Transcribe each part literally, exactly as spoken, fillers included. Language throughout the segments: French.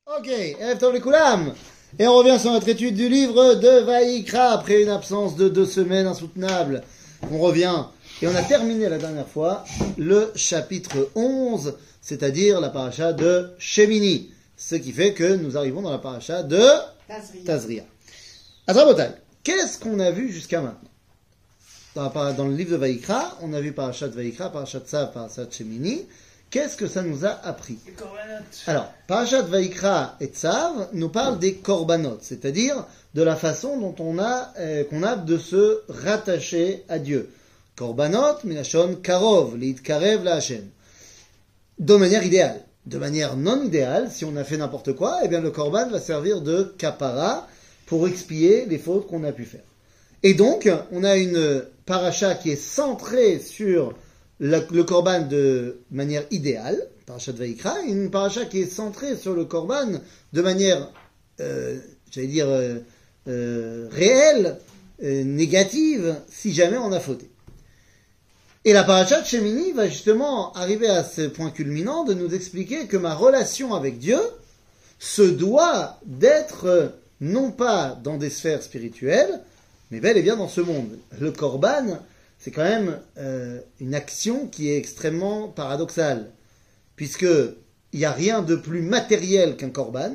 Ok, Erev Tov Lekoulam. Et on revient sur notre étude du livre de Vaïkra après une absence de deux semaines insoutenable. On revient et on a terminé la dernière fois le chapitre onze, c'est-à-dire la paracha de Shemini. Ce qui fait que nous arrivons dans la paracha de Tazria. Tazria. Azrabotai, qu'est-ce qu'on a vu jusqu'à maintenant? Dans, la, dans le livre de Vaïkra, on a vu parachat de Vaïkra, parachat de Tzav, parachat de Shemini. Qu'est-ce que ça nous a appris? Alors, parachat Vaïkra et Tzav nous parle des korbanot, c'est-à-dire de la façon dont on a, euh, qu'on a de se rattacher à Dieu. Korbanot, minashon karov, leitkarev la Hashem. De manière idéale. De manière non idéale, si on a fait n'importe quoi, eh bien le korban va servir de kapara pour expier les fautes qu'on a pu faire. Et donc, on a une paracha qui est centrée sur le, le korban de manière idéale, parachat Vaïkra, et une paracha qui est centrée sur le korban de manière, euh, j'allais dire, euh, euh, réelle, euh, négative, si jamais on a fauté. Et la paracha de Shemini va justement arriver à ce point culminant de nous expliquer que ma relation avec Dieu se doit d'être non pas dans des sphères spirituelles, mais bel et bien dans ce monde. Le korban, c'est quand même euh, une action qui est extrêmement paradoxale, puisque il n'y a rien de plus matériel qu'un korban.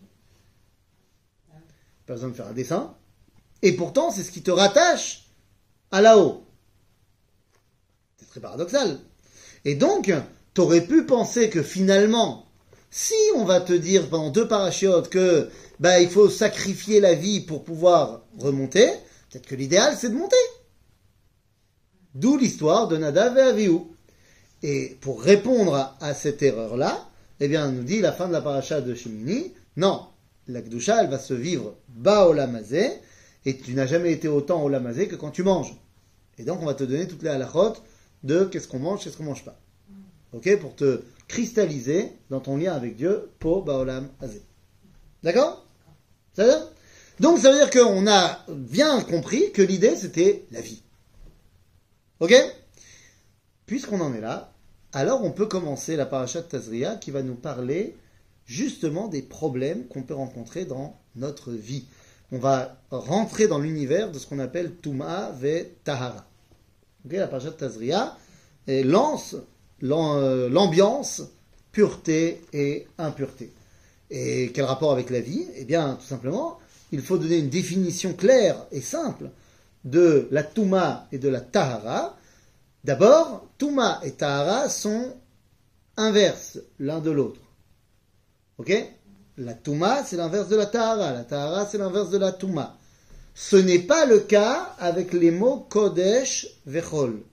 Pas besoin de faire un dessin. Et pourtant, c'est ce qui te rattache à là-haut. C'est très paradoxal. Et donc, tu aurais pu penser que finalement, si on va te dire pendant deux parachiotes que bah, il faut sacrifier la vie pour pouvoir remonter, peut-être que l'idéal, c'est de monter. D'où l'histoire de Nadav et Avihu. Et pour répondre à, à cette erreur-là, eh bien, on nous dit la fin de la paracha de Shemini, non, la Kedusha, elle va se vivre bas au lamazé, et tu n'as jamais été autant au lamazé que quand tu manges. Et donc, on va te donner toutes les halachot de qu'est-ce qu'on mange, qu'est-ce qu'on mange pas. Ok, pour te cristalliser dans ton lien avec Dieu, po baolam azé. D'accord? Ça veut dire? Donc, ça veut dire qu'on a bien compris que l'idée, c'était la vie. Ok? Puisqu'on en est là, alors on peut commencer la paracha de Tazria qui va nous parler justement des problèmes qu'on peut rencontrer dans notre vie. On va rentrer dans l'univers de ce qu'on appelle Touma ve Tahara. Ok, la paracha de Tazria lance l'ambiance pureté et impureté. Et quel rapport avec la vie? Eh bien, tout simplement, il faut donner une définition claire et simple de la Touma et de la Tahara. D'abord, Touma et Tahara sont inverses l'un de l'autre. Ok? La Touma, c'est l'inverse de la Tahara. La Tahara, c'est l'inverse de la Touma. Ce n'est pas le cas avec les mots Kodesh Vechol.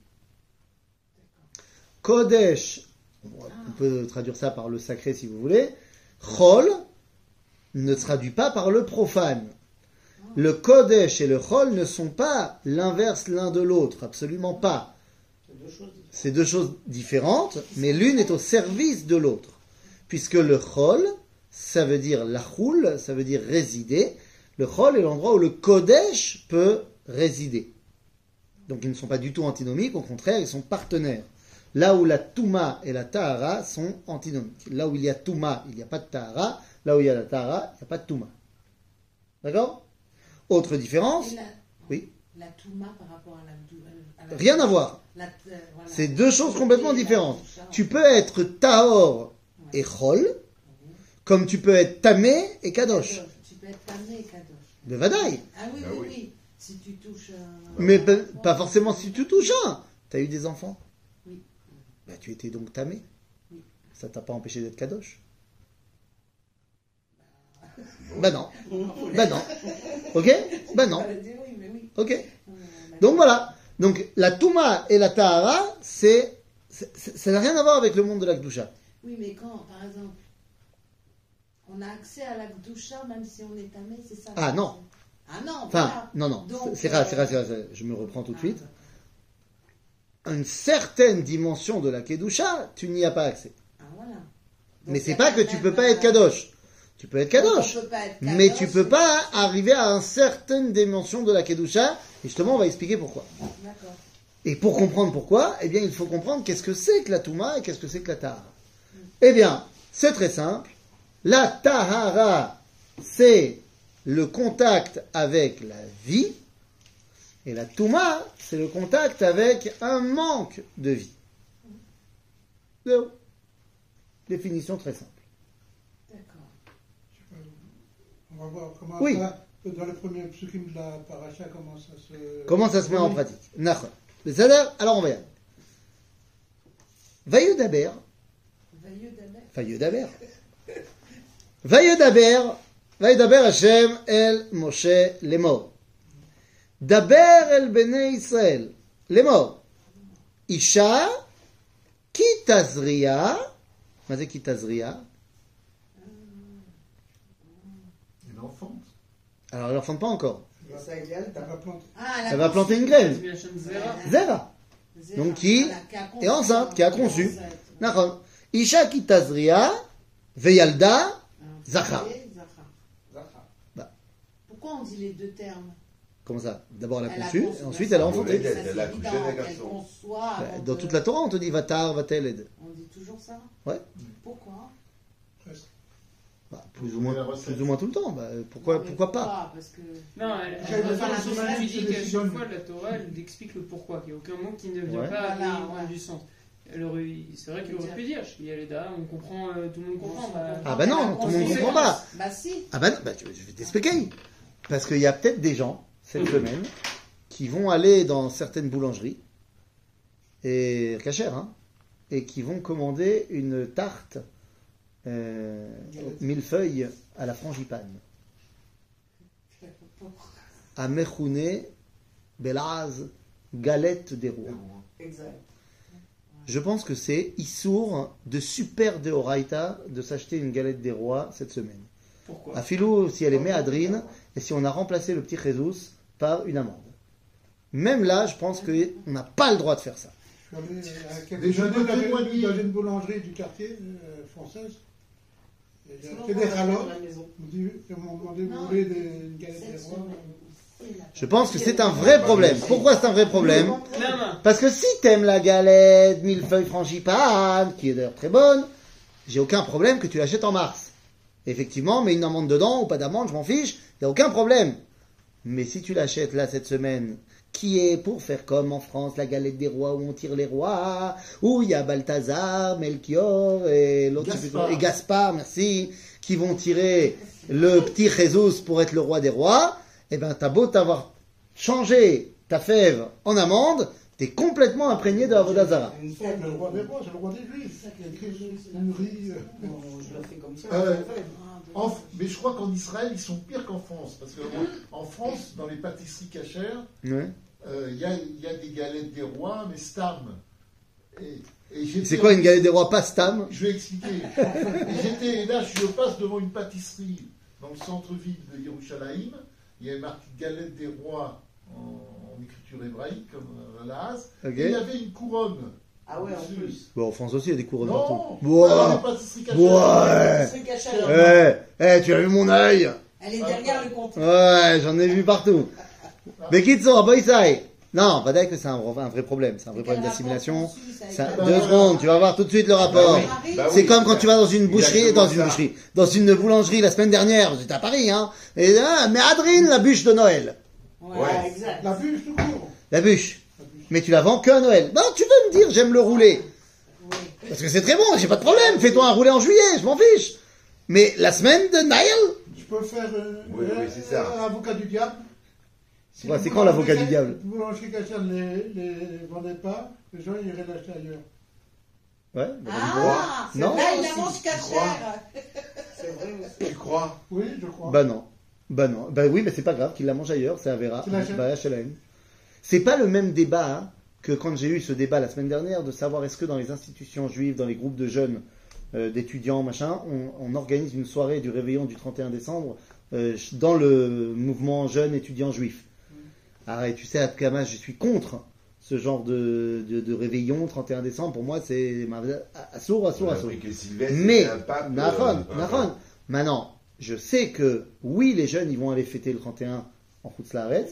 Kodesh, on peut traduire ça par le sacré si vous voulez. Chol ne traduit pas par le profane. Le Kodesh et le Chol ne sont pas l'inverse l'un de l'autre, absolument pas. C'est deux choses différentes, mais l'une est au service de l'autre. Puisque le Chol, ça veut dire la choule, ça veut dire résider. Le Chol est l'endroit où le Kodesh peut résider. Donc ils ne sont pas du tout antinomiques, au contraire, ils sont partenaires. Là où la Touma et la Tahara sont antinomiques. Là où il y a Touma, il n'y a pas de Tahara. Là où il y a la Tahara, il n'y a pas de Touma. D'accord? Autre différence? La, oui. La Touma par rapport à la... À la Rien à voir. La, euh, voilà. C'est deux choses complètement différentes. Tu peux être Tahor et Chol, comme tu peux être Tamé et Kadosh. Tu peux être Tamé et Kadosh. De Vadaï. Ah oui, Ah oui, oui. oui. Si tu touches un... Mais pas, pas forcément si tu touches un. Tu as eu des enfants? Oui. Bah, tu étais donc Tamé. Oui. Ça t'a pas empêché d'être Kadosh? Bah non. Bah non. Ok? Bah non. Elle a dit oui, mais oui. Ok? Euh, Donc voilà. Donc la Touma et la Tahara, c'est, c'est, c'est- ça n'a rien à voir avec le monde de la Kedusha. Oui, mais quand, par exemple, on a accès à la Gdusha, même si on est Tamé, c'est ça? Ah non. Ah non, Enfin, voilà. non, non. Donc, C'est rare, euh, c'est rare, c'est rare, c'est rare. Je me reprends tout de ah, suite. Une certaine dimension de la Kedusha, tu n'y as pas accès. Ah, voilà. Donc, Mais il y c'est a pas quand que tu même, peux pas être euh, Kadosh. Tu peux être Kadosh. on peut pas être Mais Kadosh, tu peux pas arriver à une certaine dimension de la Kedusha. Et justement, on va expliquer pourquoi. D'accord. Et pour comprendre pourquoi, eh bien, il faut comprendre qu'est-ce que c'est que la Touma et qu'est-ce que c'est que la Tahara. Eh bien, c'est très simple. La tahara, c'est le contact avec la vie. Et la touma, c'est le contact avec un manque de vie. Définition très simple. D'accord. On va voir comment Oui. ça, dans le premier psukim de la paracha, comment ça se... Comment ça se met en pratique? Nachon. C'est-à-dire, alors on va y aller. Vayodaber, Vailleux d'Aber. Vayodaber. Vayodaber, Vayodaber Hashem el Moshe lemor. Daber el bnei Israël lemor. Isha ki tazria. מה זה כי תזריע? Une enfante. Alors elle n'enfante pas encore. Ça, il y a, t'as pas planté. Ah, Elle va planter une graine. Zera. Zera. Zera. Donc qui Voilà, qui a conçu. est enceinte, qui a conçu. Enceinte. Nachon. Isha ki tazria veyalda Ah, Zachar. et Zachar. Bah, Pourquoi on dit les deux termes? comment ça? D'abord elle a Elle a conçu, conçu, et ensuite elle a ça, enfanté. Elle a- ça, elle c'est a accouché évident, d'un qu'elle garçon. conçoit Bah, avant Dans que- toute la Torah, on te dit Vatar, Vateled. On dit toujours ça? Ouais. Pourquoi? Presque. Bah, plus ou moins, La recette. plus ou moins tout le temps. Bah, pourquoi, Non, mais pourquoi pas? Parce que... Non, elle, J'avais elle, pas la elle, semaine, tu dis c'est qu'à décision. chaque fois, la Torah, elle explique le pourquoi, qu'il n'y a aucun mot qui ne vient Ouais. pas Voilà, à ouais. du sens. Elle aurait- C'est vrai qu'il aurait pu dire, il y a les dames, on comprend, euh, tout le monde comprend. Bah, Ah bah non, tout le monde ne comprend pas. Bah si. Ah bah non, bah, je je vais t'expliquer. Parce qu'il y a peut-être des gens, cette semaine, qui vont aller dans certaines boulangeries, et cachère, hein, et qui vont commander une tarte euh, millefeuille à la frangipane. À Mechoune, Belaz, galette des rois. Exact. Je pense que c'est Issour de super deoraita de s'acheter une galette des rois cette semaine. pourquoi À Philou, si elle est méadrine, et si on a remplacé le petit Jesus par une amande. Même là, je pense qu'on n'a pas le droit de faire ça. Je suis allé euh, à quelques Déjà, années dans une- témoigner. dans une boulangerie du quartier euh, française. Et il y Sinon, a que on des va râleurs. à la maison. Ils m'ont dit- ils m'ont demandé, vous Non, voulez des, une galette cette des rois? semaine, c'est la- Je pense que c'est un vrai problème. Pourquoi c'est un vrai problème? Non, non. Parce que si t'aimes la galette, millefeuille frangipane, qui est d'ailleurs très bonne, j'ai aucun problème que tu l'achètes en mars. Effectivement, mets une amande dedans ou pas d'amande, je m'en fiche, il n'y a aucun problème. Mais si tu l'achètes là cette semaine, qui est pour faire comme en France, la galette des rois où on tire les rois, où il y a Balthazar, Melchior et l'autre, je sais plus Gaspard. comment, et Gaspard, merci, qui vont tirer le petit Jesus pour être le roi des rois, eh ben t'as beau t'avoir changé ta fève en amande, t'es complètement imprégné de Avodazara. C'est pas le roi des rois, c'est le roi des juifs. Il y a écrit une riz. euh, Je la fais comme ça. Euh, je la fais. En- mais je crois qu'en Israël, ils sont pires qu'en France. Parce qu'en en France, dans les pâtisseries cachères, Ouais. euh, il y, a, il y a des galettes des rois, mais stam. Et, et j'étais- C'est quoi une galette des rois pas stam? Je vais expliquer. Et j'étais, et là, je passe devant une pâtisserie dans le centre-ville de Yerushalayim. Il y avait marqué galette des rois en, en écriture hébraïque, comme euh, la Haz. Ok. Et il y avait une couronne. Ah ouais, en dessus. plus. Bon, en France aussi, il y a des couronnes Non, partout. dans les Ouah. pâtisseries cachères. Ouais. C'est caché. Eh, eh, tu as vu mon œil? Elle est derrière le compte. Ouais, j'en ai vu partout. Mais quitte ça, Boïsaï. Non, pas d'accord que c'est un, un vrai problème. C'est un vrai problème d'assimilation. Ça- Bah, deux voilà. secondes, tu vas voir tout de suite le rapport. Bah oui. Bah C'est oui. comme quand tu vas dans une boucherie, Exactement dans une ça. boucherie, dans une boulangerie la semaine dernière, j'étais à Paris, hein. Et, ah, mais Adrine, la bûche de Noël. Ouais, Ouais. exact. La bûche tout court. La bûche. Mais tu la vends que à Noël. Non, tu veux me dire, j'aime le rouler. Oui. Parce que c'est très bon, j'ai pas de problème. Fais-toi un roulé en juillet, je m'en fiche. Mais la semaine de Noël, Je peux faire euh, Oui, oui, c'est ça. un avocat du diable. Si Ouais, le c'est quand l'avocat boulanger- du diable? Le boulanger cachère ne les, les vendait pas, les gens iraient l'acheter ailleurs. ouais, bah, Ah, Non. là, il la mange cachère. C'est vrai aussi. Tu crois? Oui, je crois. bah non. Bah non. Bah oui, mais c'est pas grave qu'il la mange ailleurs, c'est Avera. Tu l'achètes? Bah, H L M. C'est pas le même débat hein, que quand j'ai eu ce débat la semaine dernière de savoir est-ce que dans les institutions juives, dans les groupes de jeunes, euh, d'étudiants, machin, on, on organise une soirée du réveillon du trente et un décembre euh, dans le mouvement jeune étudiant juif. Ah, et tu sais, à Kama, je suis contre ce genre de, de, de réveillon trente et un décembre. Pour moi, c'est assour, assour, assour. que Sylvestre, Mais, c'était un pape, Nahon, euh, Nahon. Maintenant, je sais que oui, les jeunes, ils vont aller fêter le trente et un en Hutzlaaretz.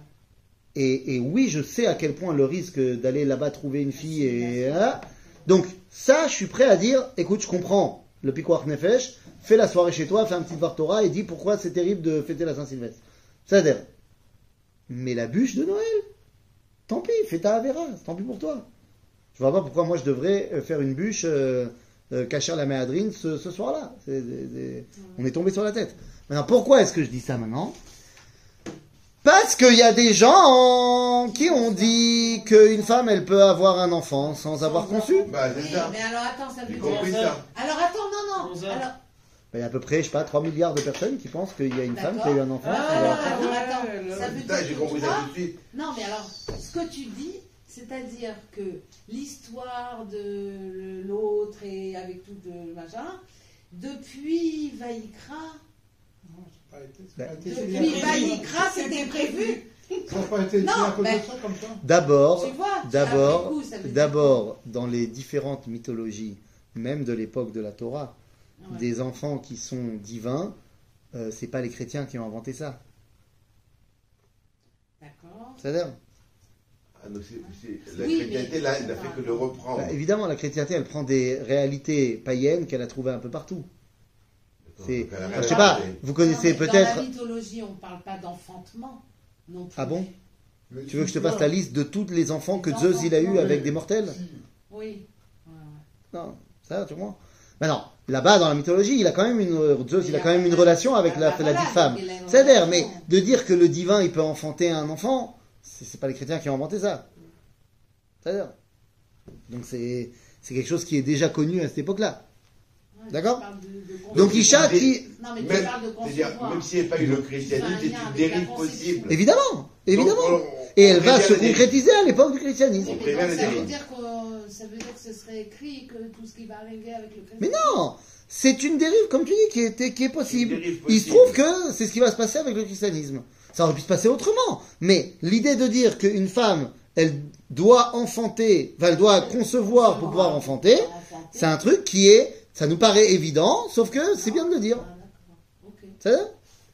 Et, et oui, je sais à quel point le risque d'aller là-bas trouver une fille et... hein. Donc, ça, je suis prêt à dire, écoute, je comprends le Pikuach Nefesh, fais la soirée chez toi, fais un petit Dvar Torah et dis pourquoi c'est terrible de fêter la Saint-Sylvestre. C'est-à-dire, mais la bûche de Noël, tant pis, fais ta Avera, tant pis pour toi. Je vois pas pourquoi moi je devrais euh, faire une bûche euh, euh, cacher la méadrine ce, ce soir-là. C'est, c'est, c'est... On est tombé sur la tête. Maintenant, pourquoi est-ce que je dis ça maintenant? Parce qu'il y a des gens qui ont dit qu'une femme, elle peut avoir un enfant sans avoir conçu. Bah, Oui, c'est ça. mais alors attends, ça veut J'ai dire. compris ça. Alors attends, non, non. Comment ça Alors, Il y a à peu près, je sais pas, trois milliards de personnes qui pensent qu'il y a une femme D'accord. qui a eu un enfant. Ah, Alors, attends, ouais, attends. là. Ça veut Putain, dire j'ai que compris toi- ça tout de suite. Non, mais alors, ce que tu dis, c'est-à-dire que l'histoire de l'autre et avec tout le machin, depuis Vaïkra, Non, ça n'a pas été- ça n'a pas été depuis signé à cause de ça. Vaïkra, c'était prévu. Ça n'a pas été Non, écrit à cause mais- de ça comme ça. D'abord, Tu vois, d'abord, après coup, ça veut dire d'abord, dans les différentes mythologies, même de l'époque de la Torah, que- Ouais. des enfants qui sont divins, euh, c'est pas les chrétiens qui ont inventé ça. D'accord. C'est-à-dire, Ah, donc c'est- c'est- la Oui, chrétienté, mais- là, elle n'a fait que le reprendre. bah, évidemment, la chrétienté, elle prend des réalités païennes qu'elle a trouvées un peu partout. c'est- Donc, elle a Alors, rien je sais pas, inventé. vous connaissez Non, mais peut-être. Dans la mythologie, on ne parle pas d'enfantement non plus. Ah bon? Mais Tu veux que je te si, fasse toi, la liste de tous les enfants que Les Zeus enfants, il a eu non, avec mais- des mortels? si. Oui. Ouais, ouais. Non, ça, tu vois. Maintenant, là-bas, dans la mythologie, il a quand même une, Zeus, il a Il quand même une a- relation avec Ah la, bah la voilà, dite femme. donc il a une C'est-à-dire, relation. mais de dire que le divin, il peut enfanter un enfant, c'est, c'est pas les chrétiens qui ont inventé ça. C'est-à-dire. Donc c'est, c'est quelque chose qui est déjà connu à cette époque-là. Ouais, D'accord. tu parles de- de Donc concevoir. Isha qui, Non, mais tu Même, parles de c'est-à-dire, concevoir. même s'il n'y avait pas eu le Ça christianisme, a un c'est lien une avec dérive la conception. possible. évidemment, évidemment. Donc, on- Et on elle va prévient se la dérive. concrétiser à l'époque du christianisme. Oui, On mais prévient donc, la ça veut dérive. dire que ça veut dire que ce serait écrit que tout ce qui va arriver avec le christianisme. Mais non, c'est une dérive, comme tu dis, qui est, qui est possible. Une dérive Il se possible. trouve que c'est ce qui va se passer avec le christianisme. Ça aurait pu se passer autrement. Mais l'idée de dire qu'une femme, elle doit enfanter, enfin, elle doit concevoir pour pouvoir enfanter, c'est un truc qui est, ça nous paraît évident, sauf que c'est bien de le dire. Ah, d'accord. Ok. C'est ça?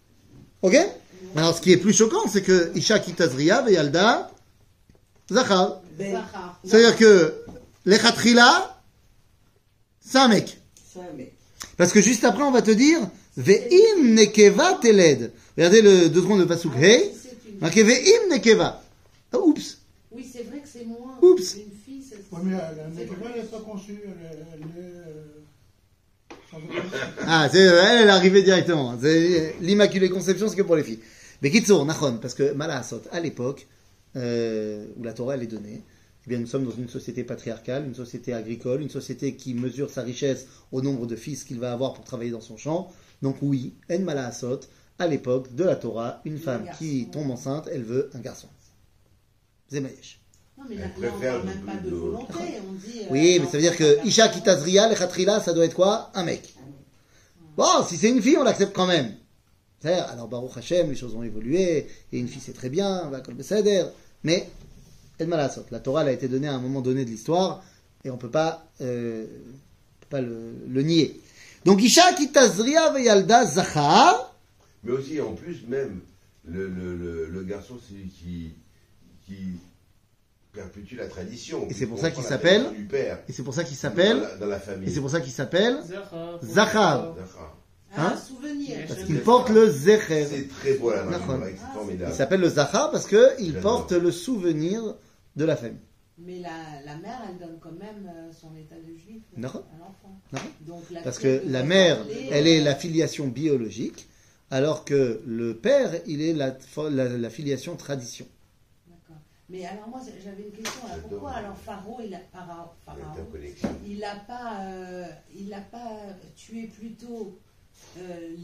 Ok? Alors, ce qui est plus choquant, c'est que Isha Kitazria Veyalda Zachar. Ben, Zahar. C'est-à-dire que Lechatrila, c'est un mec. ça, mais. Parce que juste après, on va te dire Ve'im nekeva teled. Regardez le deux secondes de Pasuk Ah, Hey. si c'est une- Marqué Ve'im nekeva. Ah, oups. Oui, c'est vrai que c'est moins. Oups. Une fille, c'est. Oui, mais elle c'est n'est vrai. elle n'est pas conçue. Elle est. Elle est euh, sans aucun- Ah, c'est, elle, elle est arrivée directement. C'est, l'immaculée conception, c'est que pour les filles. Mais Kitsour, Nachon, parce que Malasot, à l'époque, euh, où la Torah elle est donnée, eh bien, nous sommes dans une société patriarcale, une société agricole, une société qui mesure sa richesse au nombre de fils qu'il va avoir pour travailler dans son champ. Donc oui, En Malasot, à l'époque de la Torah, une femme garçon. qui tombe enceinte, elle veut un garçon. Zemayesh. Non, mais Elle là, là, on préfère parle le- même pas de le- volonté. On dit. euh, Oui, mais ça veut dire que l'enfant, Isha garçon. Kitazria, Lechatrila, ça doit être quoi? Un mec. Bon, si c'est une fille, on l'accepte quand même. C'est-à-dire, alors Baruch Hashem, les choses ont évolué, et une fille c'est très bien, va comme Besséder, mais, El Malasot, la Torah elle a été donnée à un moment donné de l'histoire, et on peut pas, euh, on peut pas le, le nier. Donc Isha Kitazria Veyalda Zachar, Mais aussi, en plus, même, le, le, le, le garçon, c'est lui qui, qui perpétue la tradition. Et c'est pour On ça prend qu'il la s'appelle tradition du père. et c'est pour ça qu'il Dans s'appelle, la, dans la famille. et c'est pour ça qu'il s'appelle, Zachar. Zachar. D'accord. Ah, Hein souvenir. Parce parce J'aime qu'il bien porte ça. le Zecher. C'est très beau la D'accord. magie, c'est Ah, formidable. Il s'appelle le Zachar parce que il J'adore. porte le souvenir de la famille. Mais la, la mère, elle donne quand même euh, son état de juif euh, D'accord. à l'enfant. D'accord. Donc, la Parce fille, elle que peut la pas mère, parler, elle est euh, la filiation biologique, alors que le père, il est la, la, la filiation tradition. D'accord. Mais alors, moi, j'avais une question. Là. J'adore. Pourquoi alors Pharaon, il a, Pharaon, Pharaon, L'interconnexion. il n'a pas, euh, il a pas tué plutôt euh,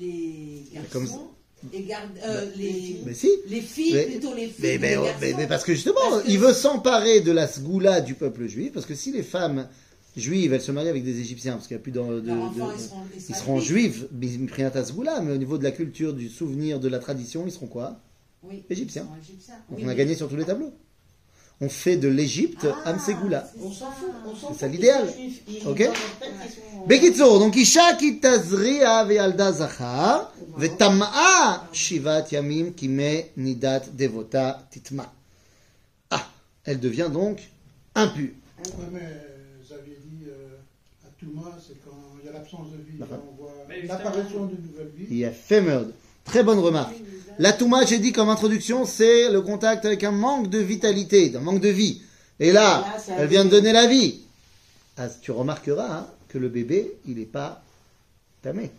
les Comme- garçons et garde, euh, les, Mais si. les filles, Mais- plutôt les filles Mais, que mais, les garçons. mais- mais parce que justement, Parce que- il veut s'emparer de la sgoula du peuple juif, parce que si les femmes juives, elles se marient avec des Égyptiens, parce qu'il n'y a plus de... de- Leurs de- enfants, de- ils seront, ils seront juifs, Miprinata sgoula, mais au niveau de la culture, du souvenir, de la tradition, ils seront quoi? Oui, Égyptiens. ils sont égyptiens. Donc Oui, on a mais- gagné sur tous les tableaux. On fait de l'Égypte Ah, Amsegoula. c'est On s'en ça. fout, on s'en fout. C'est ça qu'ils l'idéal. soient juifs. Ils- Ok. dans leur tête, ils sont- Bekitsour, donc Isha kitazria ve'alda zachar, ve'tam'a shivat yamim kime nidat devota titma. Ah, elle devient donc impure. Oui, mais vous aviez dit euh, à Touma, c'est quand il y a l'absence de vie, là, D'accord. on voit Mais justement- l'apparition de nouvelles vies. Il y a Femerd. Très bonne remarque. La Touma, j'ai dit comme introduction, c'est le contact avec un manque de vitalité, un manque de vie. Et là, Là, ça elle vient de arrive. donner la vie. Ah, tu remarqueras hein, que le bébé, il n'est pas tamé.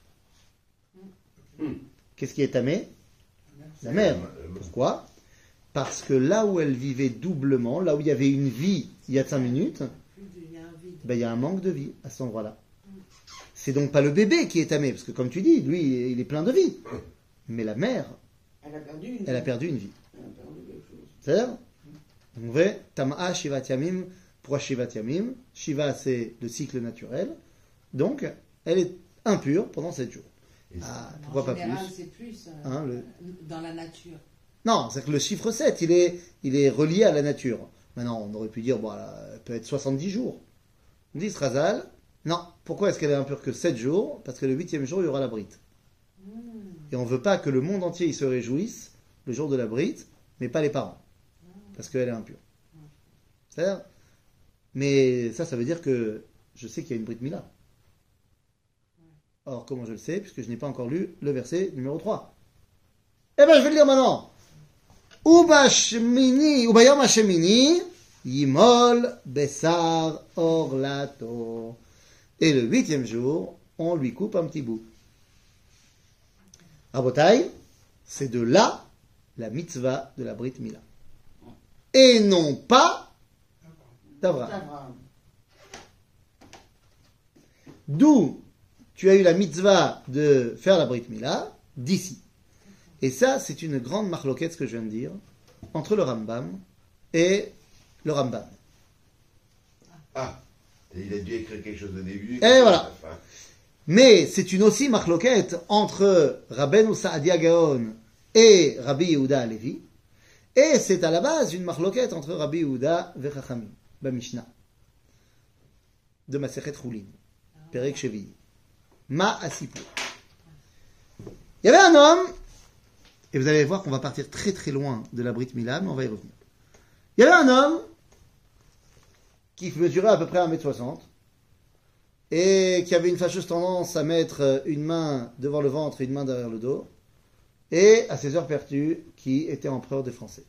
Hmm. Qu'est-ce qui est tamé? La mère. Pourquoi? Parce que là où elle vivait doublement, là où il y avait une vie il y a cinq minutes, Plus de- il y a un vide. ben, il y a un manque de vie à cet endroit-là. C'est donc pas le bébé qui est tamé, parce que comme tu dis, lui, il est plein de vie. Mais la mère, Elle a perdu une elle a vie. perdu une vie. Elle a perdu quelque chose. C'est-à-dire, on va Tama'a Shivat Yamim, pourquoi Shivat Yamim? Shiva, c'est le cycle naturel. Donc, elle est impure pendant sept jours. Et c'est- Ah, En pourquoi pas général, plus? c'est plus euh, Hein, le- dans la nature. Non, c'est que le chiffre sept, il est, il est relié à la nature. Maintenant, on aurait pu dire, bon, elle peut être soixante-dix jours. On dit, Srazal, non. Pourquoi est-ce qu'elle est impure que sept jours? Parce que le huitième jour, il y aura la brite. Et on veut pas que le monde entier il se réjouisse le jour de la brite, mais pas les parents. Parce qu'elle est impure. C'est-à-dire, mais ça, ça veut dire que je sais qu'il y a une brite Mila. Or, comment je le sais? Puisque je n'ai pas encore lu le verset numéro trois. Eh bien, je vais le lire maintenant. Ubashmini, Ubayom Hashemini, Yimol Besar Orlato. Et le huitième jour, on lui coupe un petit bout. Rabotai, c'est de là la mitzvah de la Brit Mila. Et non pas d'Abraham. Abraham. D'où tu as eu la mitzvah de faire la Brit Mila, d'ici. Et ça, c'est une grande marloquette, ce que je viens de dire, entre le Rambam et le Rambam. Ah, et il a dû écrire quelque chose au début. Et voilà. à la fin. Mais c'est une aussi marloquette entre Rabbeinu Saadia Gaon et Rabbi Yehuda Alevi. Et c'est à la base une marloquette entre Rabbi Yehuda et Chachamim, la Mishnah, de Masechet Choulin, Perek Shevi. Ma Asipur. Il y avait un homme, et vous allez voir qu'on va partir très très loin de la Brit Mila, mais on va y revenir. Il y avait un homme qui mesurait à peu près un mètre soixante et qui avait une fâcheuse tendance à mettre une main devant le ventre et une main derrière le dos, et à ses heures perdues, qui était empereur des Français.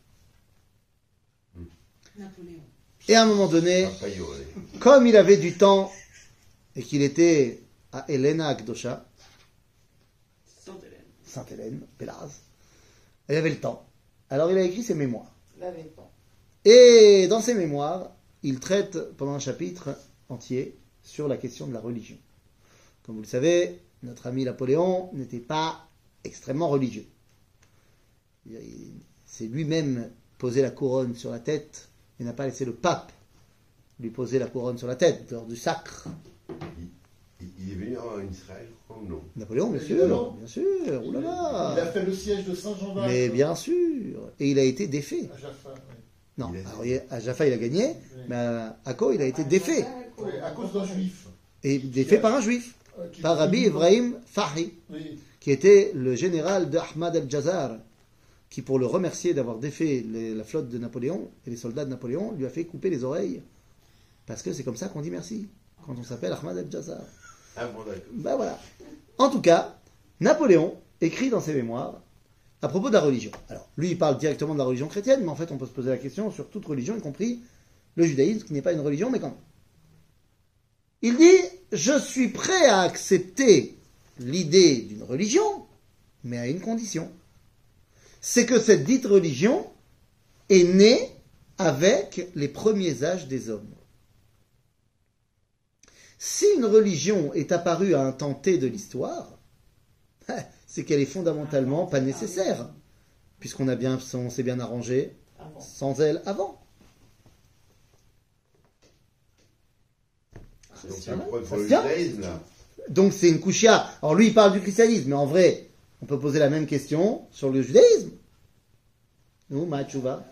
Napoléon. Et à un moment donné, Ah, Payot, allez. comme il avait du temps et qu'il était à Helena Akdosha, Sainte-Hélène. Sainte-Hélène, Pélaz, il avait le temps. Alors il a écrit ses mémoires. L'avait pas. Et dans ses mémoires, il traite pendant un chapitre entier sur la question de la religion. Comme vous le savez, notre ami Napoléon n'était pas extrêmement religieux. Il s'est lui-même posé la couronne sur la tête et n'a pas laissé le pape lui poser la couronne sur la tête lors du sacre. Il, il est venu en Israël, je crois, ou non? Napoléon, bien sûr, Évidemment. bien sûr, oulala. Il a fait le siège de Saint-Jean d'Arc. Mais bien sûr, et il a été défait. À Jaffa, ouais. Non, Il a- alors, il- à Jaffa il a gagné, mais à Akko il a été défait. Ouais, à cause d'un juif. Et défait par un juif, euh, qui par était Rabbi venu- Ibrahim Fahi, Oui. qui était le général de Ahmad al-Jazar, qui pour le remercier d'avoir défait les- la flotte de Napoléon et les soldats de Napoléon, lui a fait couper les oreilles. Parce que c'est comme ça qu'on dit merci, quand on s'appelle Ahmad al-Jazar. Ah bon, d'accord. Ben voilà. En tout cas, Napoléon écrit dans ses mémoires à propos de la religion. Alors, lui, il parle directement de la religion chrétienne, mais en fait, on peut se poser la question sur toute religion, y compris le judaïsme, qui n'est pas une religion, mais quand même. Il dit, je suis prêt à accepter l'idée d'une religion, mais à une condition. C'est que cette dite religion est née avec les premiers âges des hommes. Si une religion est apparue à un temps T de l'histoire, c'est qu'elle est fondamentalement pas nécessaire, puisqu'on a bien, on s'est bien arrangé Avant. sans elle avant. Donc c'est c'est pas le mal. problème Ça pour se le tient. judaïsme, là. Donc c'est une kushia. Alors lui il parle du christianisme, mais en vrai, on peut poser la même question sur le judaïsme. Nous, Mahatshuva.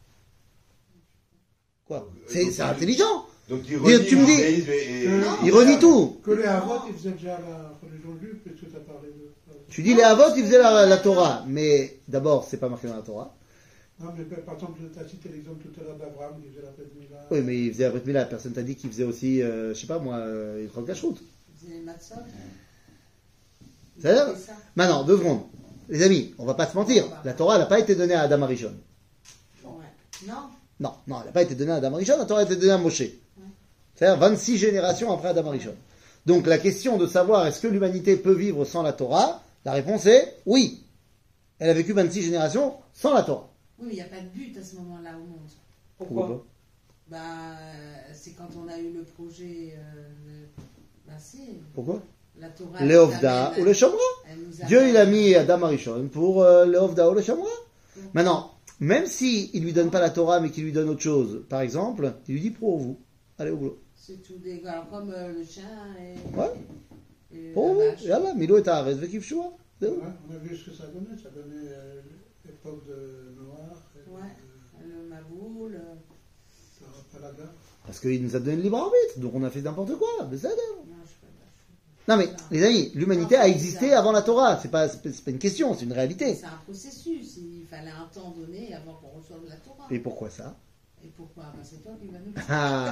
Quoi? C'est c'est intelligent. Donc il Dis- renie tu le me dis- judaïsme et... et- Euh, Il renie tout. Que les Havot, ils faisaient déjà la religion juive, puisque tu as parlé de. Tu dis les Havot, ils faisaient la, la Torah. Mais d'abord, c'est pas marqué dans la Torah. Non, mais par exemple, tu as cité l'exemple tout à l'heure d'Abraham qui faisait la Brit Mila. Oui, mais il faisait la Brit Mila. Personne t'a dit qu'il faisait aussi, euh, je sais pas moi, euh, il prend le cache-route. Vous avez les matzot. C'est-à-dire, C'est ça. maintenant, deux secondes. Les amis, on va pas se mentir. La Torah n'a pas été donnée à Adam Arishon. Ouais. Non. Non, non, elle n'a pas été donnée à Adam Arishon, la Torah a été donnée à Moshe. C'est-à-dire vingt-six générations après Adam Arishon. Donc la question de savoir est-ce que l'humanité peut vivre sans la Torah, la réponse est oui. Elle a vécu vingt-six générations sans la Torah. Oui, mais il n'y a pas de but à ce moment-là au monde. Pourquoi? Bah, euh, c'est quand on a eu le projet. Euh, le- bah, si. Pourquoi La Torah. Le elle nous Ovda amène- ou le Shomra. elle nous Dieu amène- il a mis Adam Arishon pour euh, le Ovda ou le Shomra. Maintenant, même si il lui donne pas la Torah mais qu'il lui donne autre chose, par exemple, il lui dit pour vous, allez au boulot. C'est tout des gars comme euh, le chien et. Ouais. et Pour vous, la vache. yallah, Milo et Taaretz vekif shua. Ouais, on a vu ce que ça donnait. Ça donnait euh, l'époque de Noir, et Ouais. de, Le maboul. euh, de Palaga. Parce qu'il nous a donné le libre arbitre, donc on a fait n'importe quoi. Mais ça, Non, je sais pas. non mais, les amis, l'humanité a existé avant la Torah. C'est pas, c'est pas c'est pas une question, c'est une réalité. C'est un processus. Il fallait un temps donné avant qu'on reçoive la Torah. Et pourquoi ça? Et pourquoi bah, c'est toi qui vas nous le dire. Ah.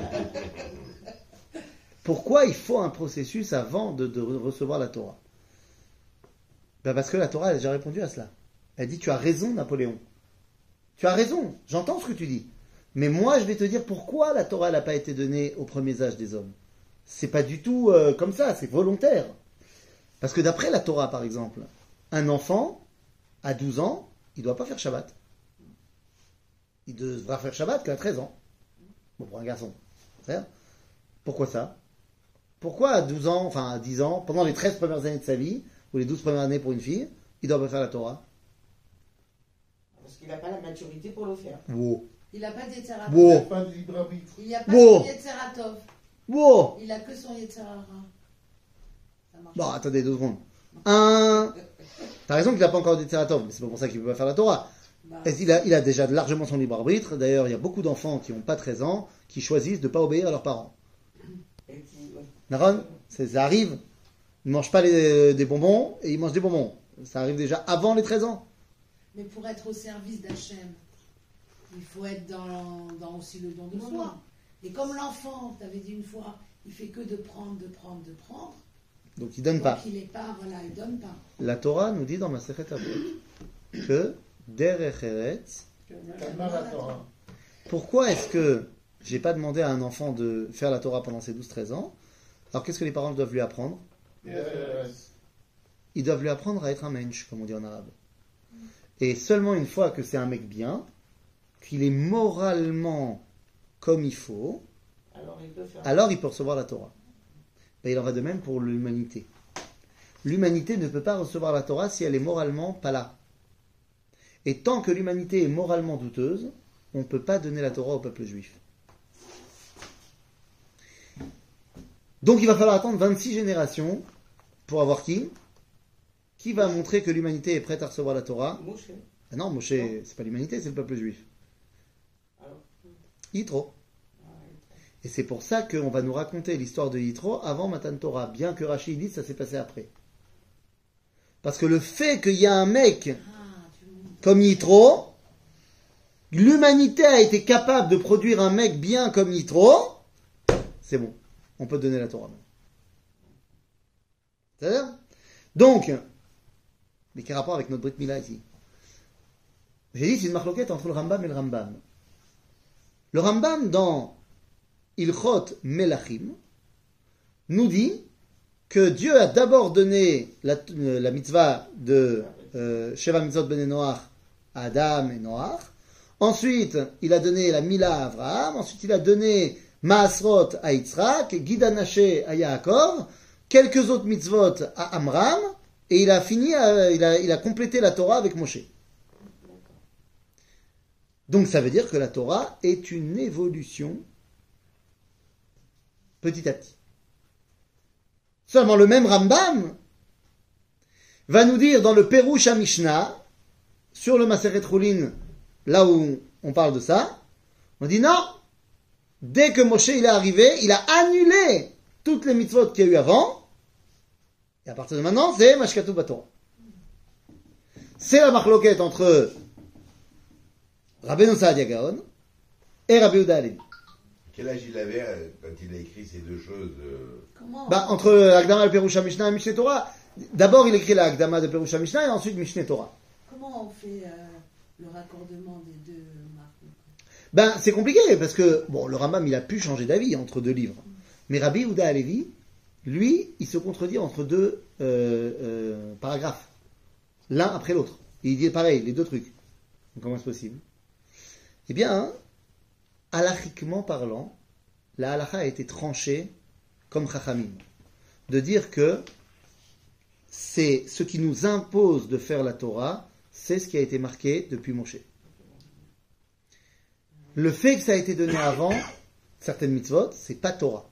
Pourquoi il faut un processus avant de, de recevoir la Torah? Ben parce que la Torah elle a déjà répondu à cela. Elle dit tu as raison Napoléon. Tu as raison, j'entends ce que tu dis. Mais moi je vais te dire pourquoi la Torah n'a pas été donnée aux premiers âges des hommes. C'est pas du tout euh, comme ça, c'est volontaire. Parce que d'après la Torah par exemple, un enfant à douze ans, il ne doit pas faire Shabbat. Il devra faire Shabbat qu'à treize ans. Bon, pour un garçon. C'est-à-dire, pourquoi ça? Pourquoi à douze ans, enfin à dix ans, pendant les treize premières années de sa vie, ou les douze premières années pour une fille, il doit pas faire la Torah? Parce qu'il n'a pas la maturité pour le faire. Wow. Il n'a pas d'Yetzeratov. Wow. Il n'y a pas de libre arbitre. Il n'y a pas Wow. son Yetzeratov. Wow. Il a que son Yetzerara. Ça marche. Bon, attendez deux secondes. Un. T'as raison qu'il n'a pas encore d'Etzeratov, mais c'est pas pour ça qu'il ne peut pas faire la Torah. Bah, Il a, il a déjà largement son libre arbitre. D'ailleurs, il y a beaucoup d'enfants qui n'ont pas treize ans, qui choisissent de ne pas obéir à leurs parents. Et qui, ouais. Naron, c'est- ça arrive. Ils ne mangent pas les- des bonbons et ils mangent des bonbons. Ça arrive déjà avant les treize ans. mais pour être au service d'Hachem, il faut être dans, dans aussi le don de Non, soi. non. Et comme l'enfant, tu avais dit une fois, il fait que de prendre, de prendre, de prendre. Donc il ne donne Donc pas. il n'est pas, voilà, il donne pas. La Torah nous dit dans Masechet Avot que Derech Eretz. Calma la Torah. Pourquoi est-ce que j'ai pas demandé à un enfant de faire la Torah pendant ses douze treize ans? Alors qu'est-ce que les parents doivent lui apprendre? Euh, Ils doivent lui apprendre à être un mensch, comme on dit en arabe. Et seulement une fois que c'est un mec bien, qu'il est moralement comme il faut, Alors il peut faire. alors il peut recevoir la Torah. Ben, il en va de même pour l'humanité. L'humanité ne peut pas recevoir la Torah si elle est moralement pas là. Et tant que l'humanité est moralement douteuse, on ne peut pas donner la Torah au peuple juif. Donc il va falloir attendre vingt-six générations pour avoir qui? Qui va montrer que l'humanité est prête à recevoir la Torah? Moshe. Ah non, Moshe, Non. c'est pas l'humanité, c'est le peuple juif. Alors. Yitro. Ah, ouais. Et c'est pour ça qu'on va nous raconter l'histoire de Yitro avant Matan Torah, bien que Rashi dise que ça s'est passé après. Parce que le fait qu'il y a un mec Ah, tu me dis. comme Yitro, l'humanité a été capable de produire un mec bien comme Yitro, c'est bon, on peut donner la Torah. C'est-à-dire? Donc, mais quel rapport avec notre Brit Mila ici? J'ai dit c'est une marloquette entre le Rambam et le Rambam. Le Rambam dans Ilchot Melachim nous dit que Dieu a d'abord donné la, la mitzvah de euh, Sheva Mitzvot Ben Noach à Adam et Noach. Ensuite, il a donné la Mila à Abraham. Ensuite, il a donné Maasrot à Yitzhak, Gidanaché à Yaakov, quelques autres mitzvot à Amram, et il a fini, à- il, a, il a complété la Torah avec Moshe. Donc ça veut dire que la Torah est une évolution petit à petit. Seulement le même Rambam va nous dire dans le Perush HaMishnah, sur le Maseret Choulin, là où on parle de ça, on dit non, dès que Moshe il est arrivé, il a annulé toutes les mitzvot qu'il y a eu avant, et à partir de maintenant, c'est Mashkatu Batorah. C'est la marloquette entre Rabbeinu Saadia Gaon et Rabbi Yehuda Halevi. Quel âge il avait euh, quand il a écrit ces deux choses euh, Comment Bah, entre Akdama de Perusha Mishnah et Mishneh Torah, d'abord il écrit la Akdama de Perusha Mishnah et ensuite Mishneh Torah. Comment on fait euh, le raccordement des deux marques? Ben, c'est compliqué parce que, bon, le Rambam il a pu changer d'avis entre deux livres. Mais Rabbi Yehuda Halevi, lui, il se contredit entre deux euh, euh, paragraphes, l'un après l'autre. Et il dit pareil, les deux trucs. Donc, comment c'est possible? Eh bien, halachiquement parlant, la halakha a été tranchée comme Chachamim. De dire que c'est ce qui nous impose de faire la Torah, c'est ce qui a été marqué depuis Moshe. Le fait que ça a été donné avant, certaines mitzvot, c'est pas Torah.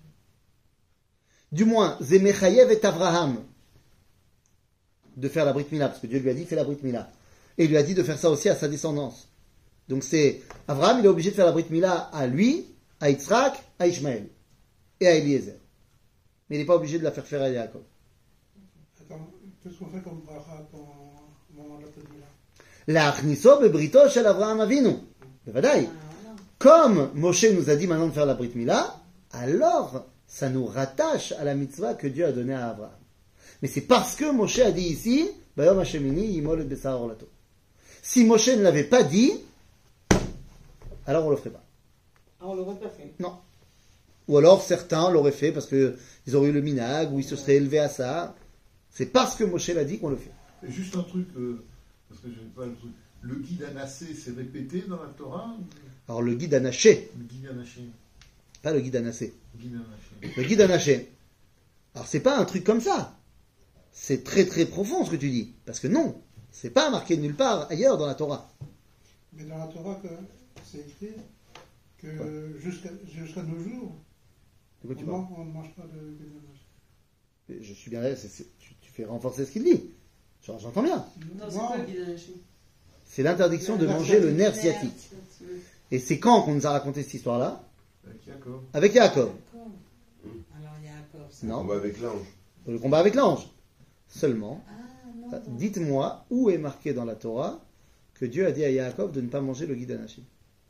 Du moins, Zemechayev et Avraham de faire la Brit Mila, parce que Dieu lui a dit fais la Brit Mila. Et il lui a dit de faire ça aussi à sa descendance. Donc c'est, Avraham, il est obligé de faire la Brit Mila à lui, à Yitzhak, à Ishmaël et à Eliezer. Mais il n'est pas obligé de la faire faire à Yaakov. Attends, qu'est-ce qu'on fait comme bracha quand au moment de la Brit Mila? L'achniso bebrito shel Avraham Avinu. Bevadaï. Comme Moshe nous a dit maintenant de faire la Brit Mila, alors ça nous rattache à la mitzvah que Dieu a donnée à Abraham. Mais c'est parce que Moshe a dit ici, Bayom Hashemini yimol et besar orlato. Si Moshe ne l'avait pas dit, alors on ne le ferait pas. Ah, on l'aurait pas fait. Non. Ou alors certains l'auraient fait parce qu'ils auraient eu le minag, ou ils se seraient élevés à ça. C'est parce que Moshe l'a dit qu'on le fait. Et juste un truc, euh, parce que je n'ai pas le truc. Le guide Anassé, c'est répété dans la Torah ou... Alors le guide Anaché, Le guide Anaché. pas le guide Anassé. Le guide Anaché. Le guide Anaché. Alors c'est pas un truc comme ça. C'est très très profond ce que tu dis. Parce que non, c'est pas marqué nulle part ailleurs dans la Torah. Mais dans la Torah, que c'est écrit que jusqu'à jusqu'à nos jours, De quoi tu on parles mange- on ne mange pas de guédanache. Je suis bien là, c'est- c'est- tu, tu fais renforcer ce qu'il dit. Genre, j'entends bien. Non, c'est quoi le guide Anaché? C'est l'interdiction de Le nerf manger le sciatique. nerf sciatique. Et c'est quand qu'on nous a raconté cette histoire-là? Avec Jacob. Avec Yaakov. D'accord. Alors Yaakov, ça. Non. on va avec l'ange. Le combat avec l'ange. Seulement, Ah, non, euh, non. dites-moi où est marqué dans la Torah que Dieu a dit à Yaakov de ne pas manger le guide Anaché.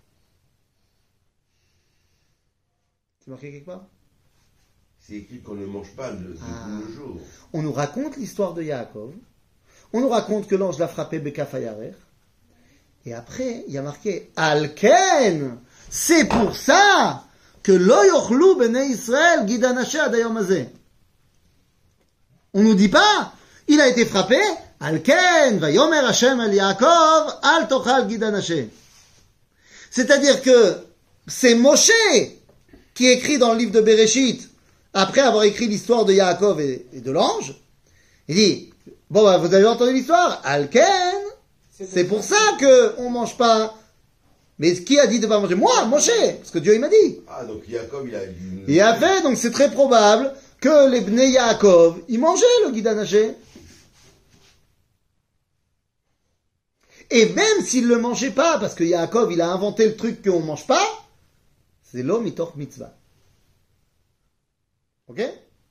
C'est marqué quelque part? C'est écrit qu'on ne mange pas le, Ah. le jour. On nous raconte l'histoire de Yaakov. On nous raconte que l'ange l'a frappé Bekafayarer. Et après, il y a marqué Alken. C'est pour ça que Lo yochlu bnei Israël guide Anaché adayom hazeh. On nous dit pas, il a été frappé, Alken, vayomer Hashem el Yaakov, al tochal guide Anaché. C'est-à-dire que c'est Moshe qui écrit dans le livre de Bereshit, après avoir écrit l'histoire de Yaakov et, et de l'ange, il dit, bon, bah, vous avez entendu l'histoire, Alken, c'est pour ça qu'on ne mange pas. Mais qui a dit de ne pas manger? Moi, Moshe, parce que Dieu il m'a dit. Ah, donc Jacob, il a dû... Il a fait, donc c'est très probable que les Bnei Yaakov, ils mangeaient le guide Anaché. Et même s'ils ne le mangeaient pas, parce que Yaakov, il a inventé le truc qu'on ne mange pas, c'est l'homme mitoch mitzvah. Ok?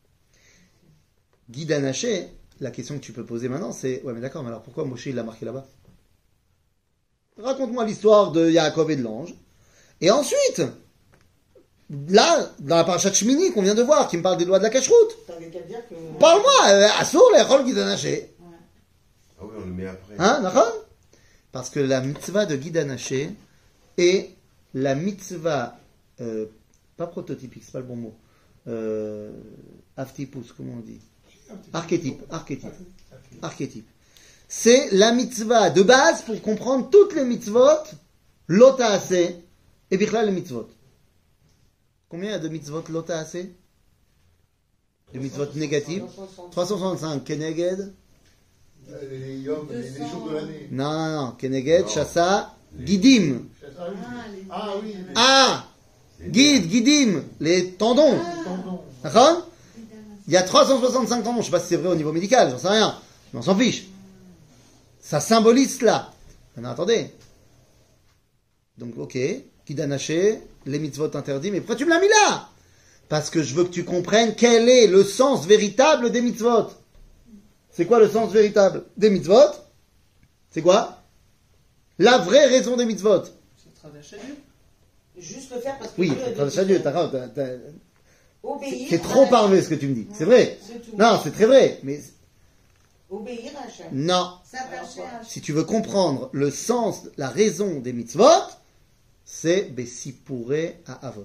Guide Anaché, la question que tu peux poser maintenant, c'est, ouais mais d'accord, mais alors pourquoi Moshe il l'a marqué là-bas? Raconte-moi l'histoire de Yaakov et de l'ange. Et ensuite, là, dans la parashat Shmini qu'on vient de voir, qui me parle des lois de la cacheroute, T'avais qu'à dire que. parle-moi, euh, Assour, les rôles guide Anaché. Ah oui, on le met après. Hein, d'accord? Parce que la mitzvah de guide Anaché est la mitzvah, euh, pas prototypique, c'est pas le bon mot, euh, aftipus, comment on dit? Archétype, archétype, archétype. C'est la mitzvah de base pour comprendre toutes les mitzvot, l'ota'ase, et bichlal les mitzvot. Combien il y a de mitzvot l'ota'ase? De mitzvot négatives? trois cent soixante-cinq, keneged? Les yom, les, les jours de l'année. Non, non, non, keneged, Non. shasa, gidim. Ah oui, Ah, les- ah, oui les Ah! Guide, guidim, les tendons. tendons. D'accord? Il y a trois cent soixante-cinq tendons, je sais pas si c'est vrai au niveau médical, j'en sais rien, mais on s'en fiche. Ça symbolise cela. Maintenant, attendez. Donc, ok, guide Anaché, les mitzvot interdits, mais pourquoi tu me l'as mis là? Parce que je veux que tu comprennes quel est le sens véritable des mitzvot. C'est quoi le sens véritable des mitzvot? C'est quoi? La vraie raison des mitzvot. Ça te rattache à Dieu. Juste le faire parce que Oui, Dieu c'est a très dit à Dieu, de t'as- faire. t'as- t'as- Obéir c'est à trop Hachem. parvé ce que tu me dis. C'est vrai. C'est tout. Non, c'est très vrai. Mais Obéir à Hachem. non. S'attacher à Si tu veux comprendre le sens, la raison des mitzvot, c'est Bessipouré à Avot.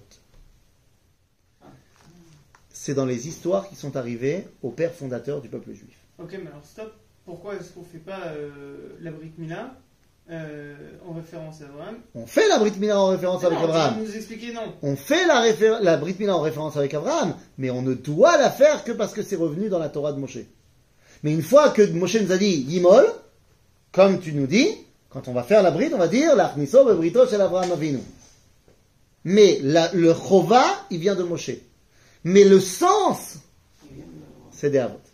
C'est dans les histoires qui sont arrivées au père fondateur du peuple juif. Ok, mais alors stop. Pourquoi est-ce qu'on fait pas euh, la Brit Mila euh, en référence à Abraham? On fait la Brit Mila en référence avec Non, tu Abraham. vas nous expliquer non. On fait la, réfé- la Brit Mila en référence avec Abraham, mais on ne doit la faire que parce que c'est revenu dans la Torah de Moshe. Mais une fois que Moshe nous a dit Yimol, comme tu nous dis, quand on va faire la Brit, on va dire l'Achniso bebrito shel Abraham Avinu. Mais la- le Chova, il vient de Moshe. Mais le sens, c'est des Avot.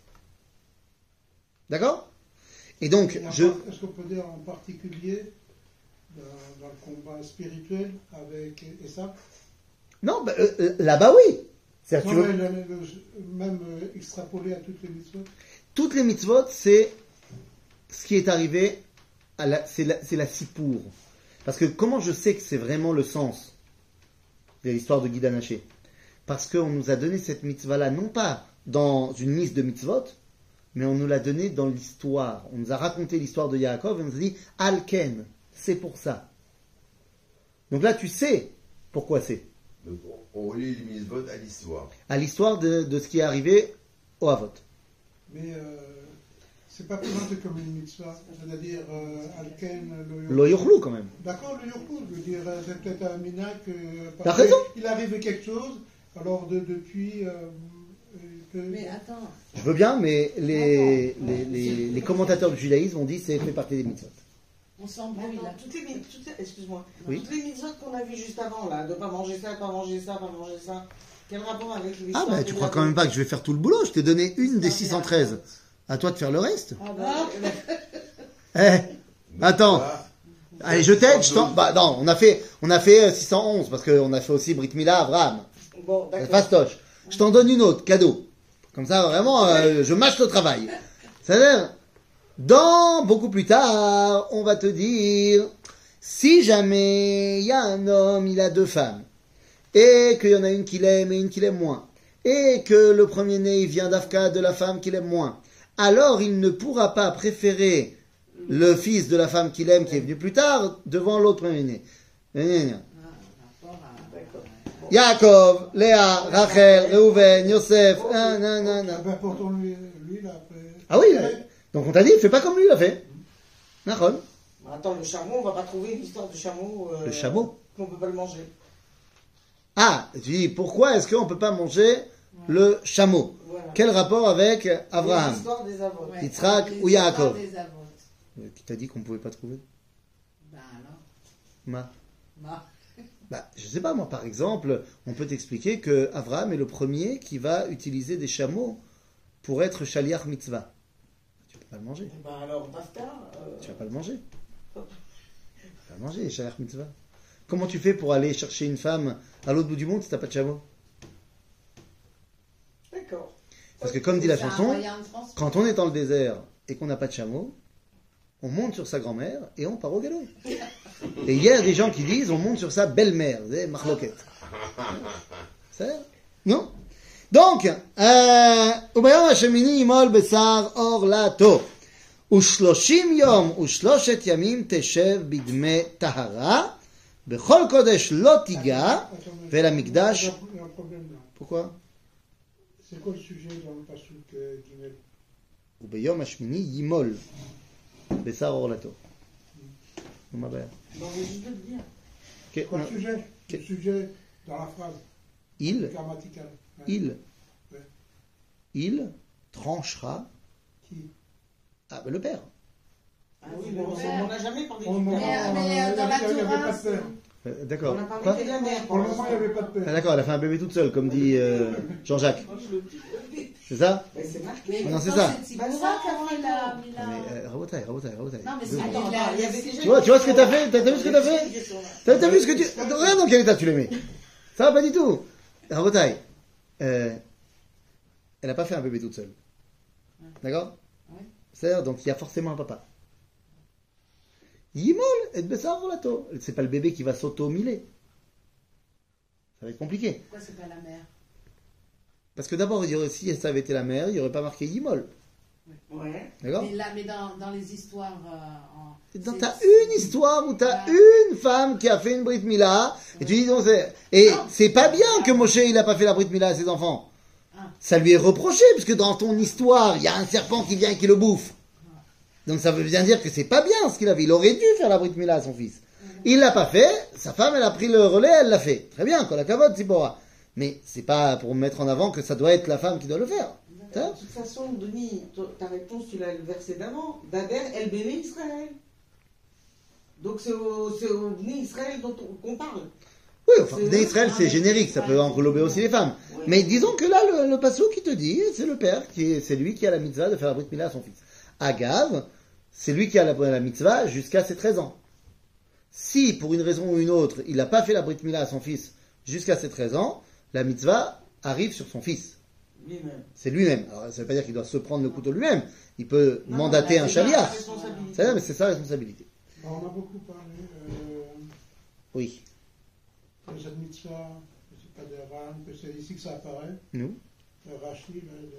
D'accord? Et donc, Et en je... part- Est-ce qu'on peut dire en particulier dans, dans le combat spirituel avec Esav? Non, bah, euh, euh, là-bas oui. C'est-à-dire, Non, tu veux- mais le- le- même euh, extrapolé à toutes les mitzvot. Toutes les mitzvot, c'est ce qui est arrivé, à la, c'est la, c'est la sipour. Parce que comment je sais que c'est vraiment le sens de l'histoire de Guy Danaché? Parce qu'on nous a donné cette mitzvah-là, non pas dans une liste de mitzvot, mais on nous l'a donné dans l'histoire. On nous a raconté l'histoire de Yaakov et on nous a dit Alken, c'est pour ça. Donc là, tu sais pourquoi c'est. Donc, on, on relie les mitzvot à l'histoire. À l'histoire de, de ce qui est arrivé au Havot. Mais euh, c'est pas présenté comme une mitzvah. C'est-à-dire euh, Alken, le Lo Yochlu, quand même. D'accord, le Yurkou, je veux dire, euh, c'est peut-être un mina que. T'as parce que raison. Il arrive quelque chose, alors de, depuis. euh, que- Mais attends, Je veux bien, mais les, les, les, les commentateurs du judaïsme ont dit que c'est fait partie des mitzvot. on s'embrouille Attends, là. toutes les, mi- toutes les- excuse-moi, Oui. toutes les mitzvot qu'on a vues juste avant, là, de pas manger ça, pas manger ça, pas manger ça, quel rapport avec Ah, l'histoire bah de tu crois la- quand même pas que je vais faire tout le boulot. Je t'ai donné une des six cent treize. À toi de faire le reste. Ah, bah, Eh, attends. Voilà. Allez, je t'aide. Je t'en- bah non, on a fait, on a fait euh, six cent onze parce qu'on a fait aussi Brit Mila, Abraham. bon, C'est d'accord. fastoche. Je t'en donne une autre, cadeau. Comme ça, vraiment, euh, je mâche le travail. C'est-à-dire, dans beaucoup plus tard, on va te dire, si jamais il y a un homme, il a deux femmes, et qu'il y en a une qu'il aime et une qu'il aime moins, et que le premier-né il vient d'Afka de la femme qu'il aime moins, alors il ne pourra pas préférer le fils de la femme qu'il aime qui est venu plus tard devant l'autre premier-né. Gna, gna, gna. Yaakov, Léa, Rachel, Reuven, Yosef, nan, nan, nan, Ah nan. ben, pourtant, lui, lui, là, après. Ah oui, là. Donc on t'a dit, fais pas comme lui il a fait. Nahon. Attends, le chameau, on va pas trouver une histoire de chameau. euh, Le chameau. Qu'on peut pas le manger. Ah, tu dis, pourquoi est-ce qu'on peut pas manger le chameau? Voilà. Quel rapport avec Abraham? L'histoire des avants. Ouais. Yitzhak Les ou Yaakov? histoires des avants. Euh, Qui t'a dit qu'on pouvait pas trouver? Ben alors, Ma. bah, Bah, je sais pas, moi, par exemple, on peut t'expliquer que Abraham est le premier qui va utiliser des chameaux pour être shaliach mitzvah. Tu peux pas le manger. Bah alors, basta. euh, Tu vas pas le manger. Tu vas pas le manger, shaliach mitzvah. Comment tu fais pour aller chercher une femme à l'autre bout du monde si t'as pas de chameau? D'accord. Parce que comme dit la c'est un chanson, moyen de transport. quand on est dans le désert et qu'on n'a pas de chameau, on monte sur sa grand-mère et on part au galop. Et il y a des gens qui disent on monte sur sa belle-mère, c'est marloquette. C'est non? Donc, וביום השמיני ימול בשר אורלתו, ושלושים יום ושלושת ימים תשב בדמי טהרה, בכל קודש לא תיגע, Attends, mais- ולמקדש... Il y a il y a un problème là. Pourquoi? C'est quoi le sujet dans le Passouk euh, Gimel? וביום השמיני ימול בשר אורלתו. נו, מה הבעיה? Bon, on va juste le dire. Ok, Quoi non. le sujet? Le Ok. sujet dans la phrase Il, grammaticale. Ouais. il, Ouais. il tranchera... Qui? Ah, ben le père. Ah oui, mais on on n'a jamais parlé Oh, du non. père. Mais, mais, euh, dans la il y avait Torah, pas de père. Euh, On D'accord. a parlé Quoi? que de la mère. Pour le moment, il n'y avait pas de Ah, père. d'accord, elle a fait un bébé toute seule, comme dit euh, Jean-Jacques. C'est ça? Mais c'est marqué. Mais Non, c'est pourtant, ça. C'est Bah, pour ça, ça avant qu'il la a Torah. mis la... Mais euh, rabotaille, rabotaille, rabotaille. Non, mais Deux c'est secondes. Attends, il a- attends, il y avait déjà Tu vois, tu vois ce que t'as fait? T'as t'as vu ce que t'as fait? Il y a déjà- T'as t'as vu ce que tu... Regarde dans quel état tu les mets. Ça va pas du tout. Rabotaille, euh, elle n'a pas fait un bébé toute seule. D'accord? Ouais. C'est-à-dire, donc il y a forcément un papa. Yimol et Bessar Volato. C'est pas le bébé qui va s'auto-miler. Ça va être compliqué. Pourquoi c'est pas la mère? Parce que d'abord, il y aurait, si ça avait été la mère, il n'y aurait pas marqué Yimol. Ouais. D'accord? Mais là, mais dans, dans les histoires. euh, en- Donc c'est- t'as c'est- une histoire où t'as Ouais. une femme qui a fait une Brit Mila, et tu dis donc c'est... Et Non. c'est pas bien que Moshe il a pas fait la Brit Mila à ses enfants. Ah. Ça lui est reproché, parce que dans ton histoire, il y a un serpent qui vient et qui le bouffe. Donc ça veut bien dire que c'est pas bien ce qu'il avait. Il aurait dû faire la Brit Mila à son fils. Il l'a pas fait, sa femme elle a pris le relais, elle l'a fait. Très bien, quand la cavote, Zipporah. Mais c'est pas pour mettre en avant que ça doit être la femme qui doit le faire. De toute façon, Denis, ta réponse, tu l'as le verset d'avant. Daber el béné Israël. Donc c'est au, c'est au béné Israël dont on, qu'on parle. Oui, enfin, C'est- Bnei Israël, c'est générique, ça peut englober aussi les femmes. Ouais. Mais disons que là, le, le passo qui te dit, c'est le père, qui est, c'est lui qui a la mitzvah de faire la brit mila à son fils. Agav, c'est lui qui a la, la mitzvah jusqu'à ses treize ans. Si, pour une raison ou une autre, il n'a pas fait la brit mila à son fils jusqu'à ses treize ans, la mitzvah arrive sur son fils. Lui-même. C'est lui-même. Alors, ça ne veut pas dire qu'il doit se prendre le couteau lui-même. Il peut Non, mandater non, un c'est sa chaliach. responsabilité. C'est, mais c'est sa responsabilité. Alors, on a beaucoup parlé euh, Oui. de cette mitzvah, que c'est pas des Ram, que c'est ici que ça apparaît. Nous. Le Rashi, là, les...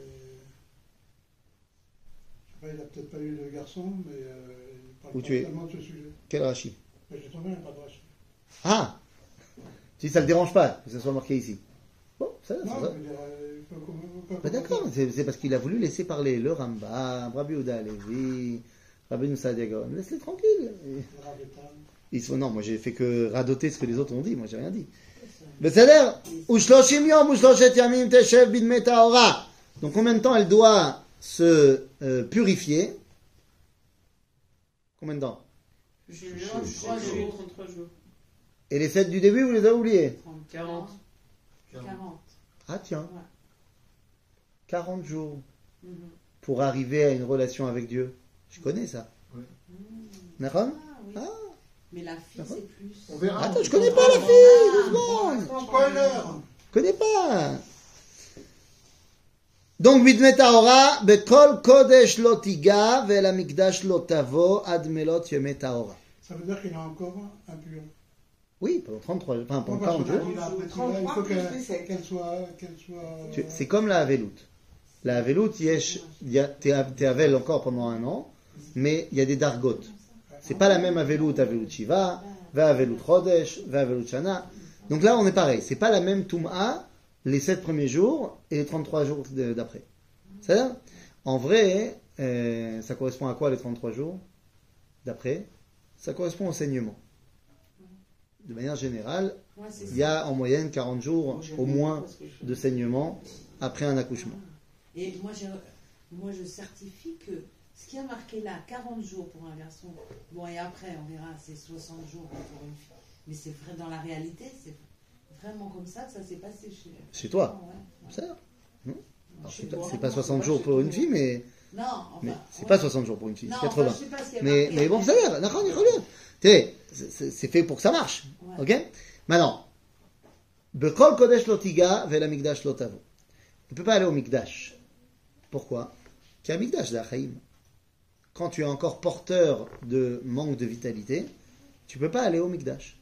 je sais pas, il a peut-être pas eu de garçon, mais euh, il parle Où pas tu es tellement de ce sujet. Quel Rashi? Mais j'ai trouvé un pas de Rashi. Ah! Si ça ne le dérange pas que ce soit marqué ici. Bon, ça, Non, ça, ça. je veux dire, euh, il faut qu'on- faut qu'on- Bah d'accord, c'est, c'est parce qu'il a voulu laisser parler le Rambam, Rabbi Yehuda Halevi, Rabbi Moussa Diagon. Laisse-les tranquilles. Le Ravetan. Ils sont, non, moi j'ai fait que radoter ce que les autres ont dit, moi j'ai rien dit. בסדר? ושלושים יום ושלושת ימים תשב בדמי טהרה. Donc combien de temps elle doit se euh, purifier? Combien de temps? Je Je- suis je- trois je- jours, trente-trois jours. Et les sept du début, vous les avez oubliés? quarante. quarante. Ah tiens, Ouais. quarante jours Mhm. pour arriver à une relation avec Dieu. Je connais ça. Ouais. Nahum? Ah, oui. Ah. Mais la fille, D'accord. c'est plus. On verra. Attends, je connais pas la fille, doucement. Spoiler! Je connais pas. Donc, Bidmet Tahora, Bekol Kodesh lo tiga, Vel Amikdash lo tavo, Ad melot Yemet Tahora. Ça veut dire qu'il est encore impur. Oui, pendant trente-trois, enfin, pendant Pourquoi quarante parce jours. qu'on a dit la Brit Mila, il trente-trois faut plus qu'elle les sept. qu'elle soit, qu'elle soit. Tu- C'est comme la Havelut. La Havelut, yesh- il y a- t'es t'es Havel encore pendant un an, mais il y a des dargot. C'est pas la même Havelut, Havelut Shiva, Va Havelut Chodesh, Va Havelut Shana. Donc là, on est pareil. C'est pas la même Toum'a, les sept premiers jours et les trente-trois jours de- d'après. C'est ça? En vrai, euh, ça correspond à quoi les trente-trois jours d'après? Ça correspond au saignement. De manière générale, Ouais, c'est il y a en moyenne quarante jours Moi, j'aime au bien moins parce que je- de saignement après un accouchement. Et moi je, moi, je certifie que ce qui a marqué là, quarante jours pour un garçon, bon, et après, on verra, c'est soixante jours pour une fille. Mais c'est vrai, dans la réalité, c'est vraiment comme ça que ça s'est passé chez, Chez toi? Ouais, ouais. Ça, non? Alors, Chez c'est pas, moi, c'est pas non, soixante pas jours chez pour tout une le fille, monde. mais, Non, enfin. mais c'est ouais. pas soixante jours pour une fille, Non, c'est enfin, quatre-vingts. je sais pas ce qui a Mais, marqué mais bon, après. ça va, d'accord, il faut c'est, c'est, c'est fait pour que ça marche. Ouais. Ok? Maintenant, Bekol Kodesh lo tiga, Vel Amikdash lo tavo. Il ne peut pas aller au Mikdash. Pourquoi? Car Mikdash, c'est Achaim. Quand tu es encore porteur de manque de vitalité, tu ne peux pas aller au Mikdash.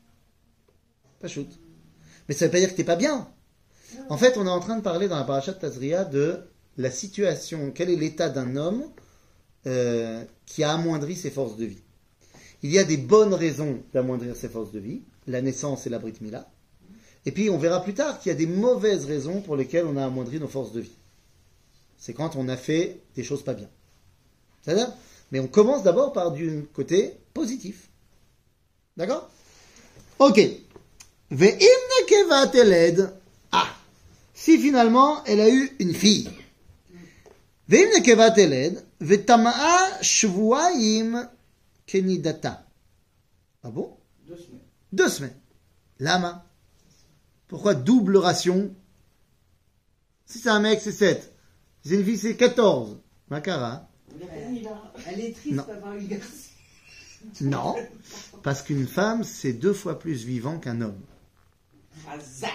Pas shoot. Mais ça ne veut pas dire que tu n'es pas bien. En fait, on est en train de parler dans la parashat Tazria de la situation, quel est l'état d'un homme euh, qui a amoindri ses forces de vie. Il y a des bonnes raisons d'amoindrir ses forces de vie, la naissance et la Brit Mila. Et puis on verra plus tard qu'il y a des mauvaises raisons pour lesquelles on a amoindri nos forces de vie. C'est quand on a fait des choses pas bien. C'est-à-dire, mais on commence d'abord par du côté positif. D'accord? Ok. Ve'im nekevat eled. Ah. Si finalement elle a eu une fille. Ve'im nekevat eled. Ve'tama'a shvuaim kenidata. Ah bon? Deux semaines. Deux semaines. Lama. Pourquoi double ration? Si c'est un mec, c'est sept. Si c'est une fille, c'est quatorze. Makara. Il a pas mis là. Elle est triste Non. d'avoir eu le garçon. Non. Parce qu'une femme, c'est deux fois plus vivant qu'un homme. Razak.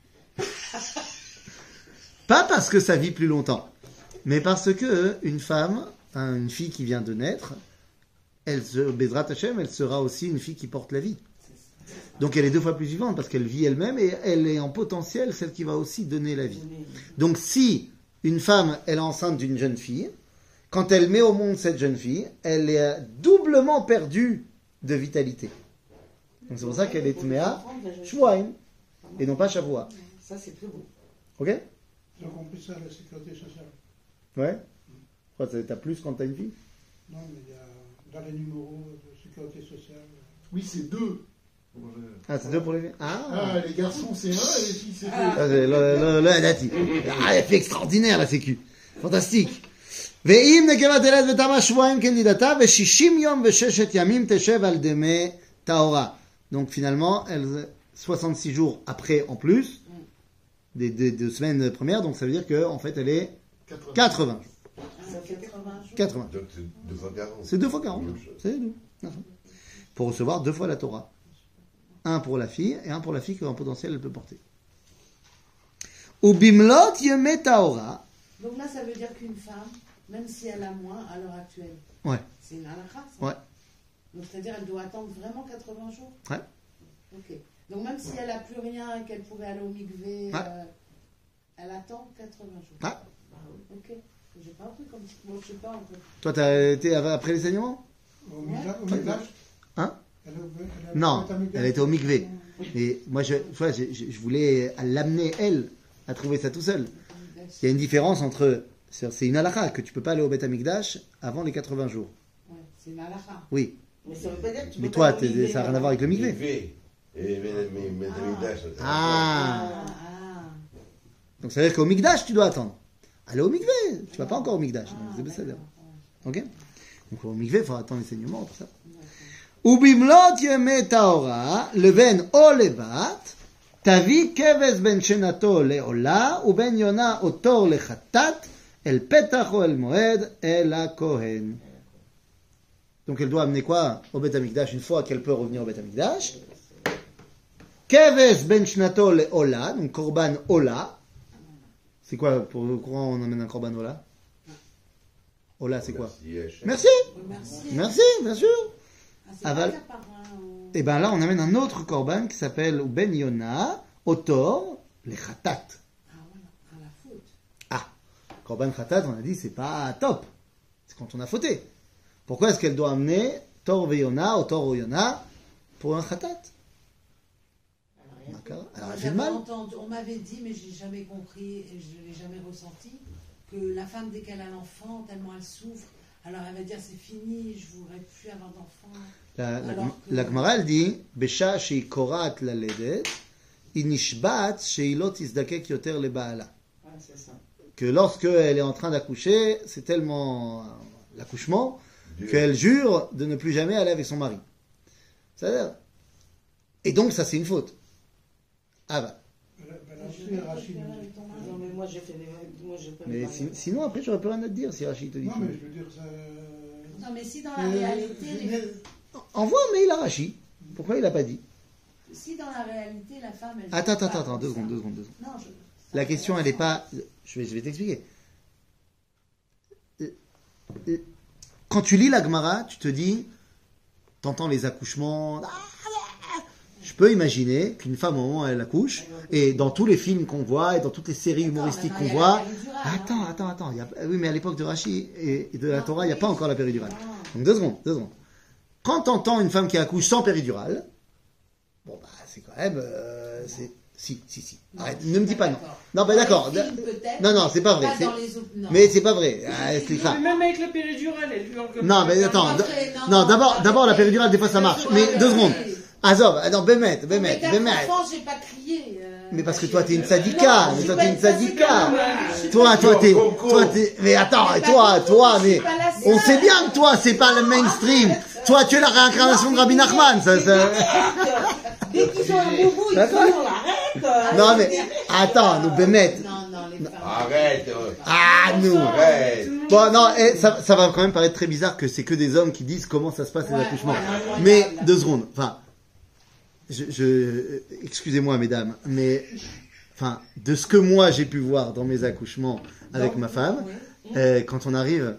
Pas parce que ça vit plus longtemps, mais parce que une femme, hein, une fille qui vient de naître, elle se, Bezrat Hashem, elle sera aussi une fille qui porte la vie. Donc elle est deux fois plus vivante parce qu'elle vit elle-même et elle est en potentiel celle qui va aussi donner la vie. Donc si une femme, elle est enceinte d'une jeune fille, quand elle met au monde cette jeune fille, elle est doublement perdue de vitalité. Donc c'est pour ça qu'elle est Tmea Shvuaim et non pas Shavua. Ça, c'est très beau. Ok? Ils ont compris ça, la sécurité sociale. Ouais? Pourquoi t'as plus quand t'as une fille? Non, mais il y a dans les numéros de sécurité sociale. Oui, c'est deux. Ah, c'est deux pour les filles? Ah! Ah, les garçons c'est un, et les filles c'est deux. Ah, c'est le, le, le, Dati. Ah, elle fait extraordinaire la sécu. Fantastique. ואם נקבה תלד ותמה שבועיים כנדידתה ושישים יום וששת ימים תשב על דמי טהרה. Donc finalement, elle, soixante-six jours après en plus, des, des deux semaines premières, donc ça veut dire qu'en fait elle est quatre-vingts jours. Ça fait quatre-vingts jours. quatre-vingts. Donc c'est deux fois quarante. C'est deux fois quarante. Même chose. C'est deux. Pour recevoir deux fois la Torah. Un pour la fille et un pour la fille qu'en potentiel elle peut porter. Ou bimlot yemei tahora. Donc là, ça veut dire qu'une femme, même si elle a moins à l'heure actuelle, Ouais. c'est une halakha, ça. Ouais. Donc c'est-à-dire elle doit attendre vraiment quatre-vingts jours. Ouais. Ok. Donc même si elle n'a plus rien et qu'elle pourrait aller au mikvé, Ouais. euh, elle attend quatre-vingts jours. Ouais. Ok. J'ai pas appris comme ça. Moi, je sais pas en fait. Toi, t'as été après les saignements? Au Mikdash- au Mikdash Hein? Elle a- elle a- Non, elle a- elle était au mikvé. Mais moi, je, tu vois, je, je- je voulais l'amener, elle, à trouver ça tout seul. Il y a une différence entre... C'est c'est une halakha que tu peux pas aller au Beth Amikdash avant les quatre-vingts jours. Ouais, c'est une halakha. Oui. Mais ça veut pas dire que tu Mais peux toi, pas t'es- oublier, ça n'a rien à là. voir avec le mikvé. Mikvé. Et mes mes mes Amikdash. Ah. Ah, ah. Donc ça veut dire qu'au Mikdash, tu dois attendre. Aller au mikvé, tu vas pas encore au Mikdash. Ah, C'est ça. d'accord. Ok? Donc au mikvé, il faut attendre les saignements, tout ça. ובמלאת ימי טהרה, לבין או לבת, תביא כבש בין שנתו לעולה, ובין יונה או תור לחטאת, אל פתח או אל מועד, אל הכהן. Donc elle doit amener quoi au Beth Amikdash une fois qu'elle peut revenir au Beth Amikdash? Keves ben shnato le ola, donc korban ola. C'est quoi pour le courant on emmène un korban ola? Ola c'est quoi? Merci, Oui, merci. merci, bien sûr. Ah, c'est Aval. pas capara, ou- Et bien là on amène un autre korban qui s'appelle Ben Yona, Otor, les khatat. Ah voilà, à la faute. Ah, korban khatat on a dit c'est pas top, c'est quand on a fauté. Pourquoi est-ce qu'elle doit amener Tor Veyona, Otor Oyona pour un khatat? D'accord. Alors elle fait J'avais mal. entendu- on m'avait dit, mais je n'ai jamais compris et je ne l'ai jamais ressenti, que la femme, dès qu'elle a l'enfant, tellement elle souffre, alors elle va dire c'est fini, je ne voudrais plus avoir d'enfant. La, la, Alors que- la Gemara, elle dit, Besha shehi korat laledet, inishbat shehi lo tizdakek yoter lebaala. Ouais, c'est ça. Que lorsque elle est en train d'accoucher, c'est tellement euh, l'accouchement Dieu. qu'elle jure de ne plus jamais aller avec son mari. C'est-à-dire- Et donc ça c'est une faute. Ah bah. Elle a- elle a Je aussi vais pas Rachid. faire avec ton mari. Non, mais moi, j'ai fait des. Moi, j'ai pas Mais les si- mariages. sinon après j'aurais plus rien à te dire si Rachid te dit. Non, que- mais je veux dire, ça. Non, mais si dans la Euh, réalité, je- les- Envoie un mail à Rachid. Pourquoi il l'a pas dit? si dans la réalité, la femme, elle. Attends, attends, souffre pas attends, deux comme secondes, ça. deux secondes, deux secondes. Non, je- La question, elle n'est pas. Je vais, je vais t'expliquer. Euh, euh, Quand tu lis la Gemara, tu te dis, t'entends les accouchements. Je peux imaginer qu'une femme, au moment où elle accouche, et dans tous les films qu'on voit, et dans toutes les séries humoristiques maintenant, qu'on il y a voit. la péridurale, Attends, hein. attends, attends. il y a- Oui, mais à l'époque de Rachid et et de la Ah, Torah, il n'y a oui. pas encore la péridurale. Ah. Donc deux secondes, deux secondes. Quand t'entends une femme qui accouche sans péridurale, bon bah c'est quand même, euh, c'est si si si. Non, Arrête, je ne suis me dis pas non. d'accord. Non, bah Dans d'accord. les films, peut-être, Non non, c'est pas vrai. Pas c'est- dans les autres. Non. Mais c'est pas vrai. Ah, c'est ça. Mais même avec la péridurale, elle hurle comme Non, ça. mais attends. pas d- vrai, non, Non, non, d'abord, arrêtez. d'abord la péridurale des fois ça marche. Mais Arrêtez. deux secondes. Azov, ah non, Bémet, Bémet, Mais quatre Bémet. enfants, j'ai pas crié. euh, Mais parce que j'ai- toi t'es une Non, syndicat, je mais suis toi pas t'es une une syndicat, syndicat. moi. Je suis Toi, pas- toi t'es, Coco. toi t'es, mais attends, Mais et pas toi, du tout, toi, je mais suis pas la on seule. sait bien que toi c'est pas le mainstream. Toi tu es la réincarnation de Rabbi Nachman, ça, ça. Dès qu'ils ont un boubou, ils D'accord. sont on l'arrête. Non mais attends, nous Bémet. Non, non, les femmes. Arrête. euh, Ah nous. Arrête. Bon non, eh, ça, ça va quand même paraître très bizarre que c'est que des hommes qui disent comment ça se passe les Ouais, accouchements. ouais, incroyable. Mais deux secondes, enfin, je, je excusez-moi mesdames, mais enfin de ce que moi j'ai pu voir dans mes accouchements avec Donc, ma femme, oui. euh, quand on arrive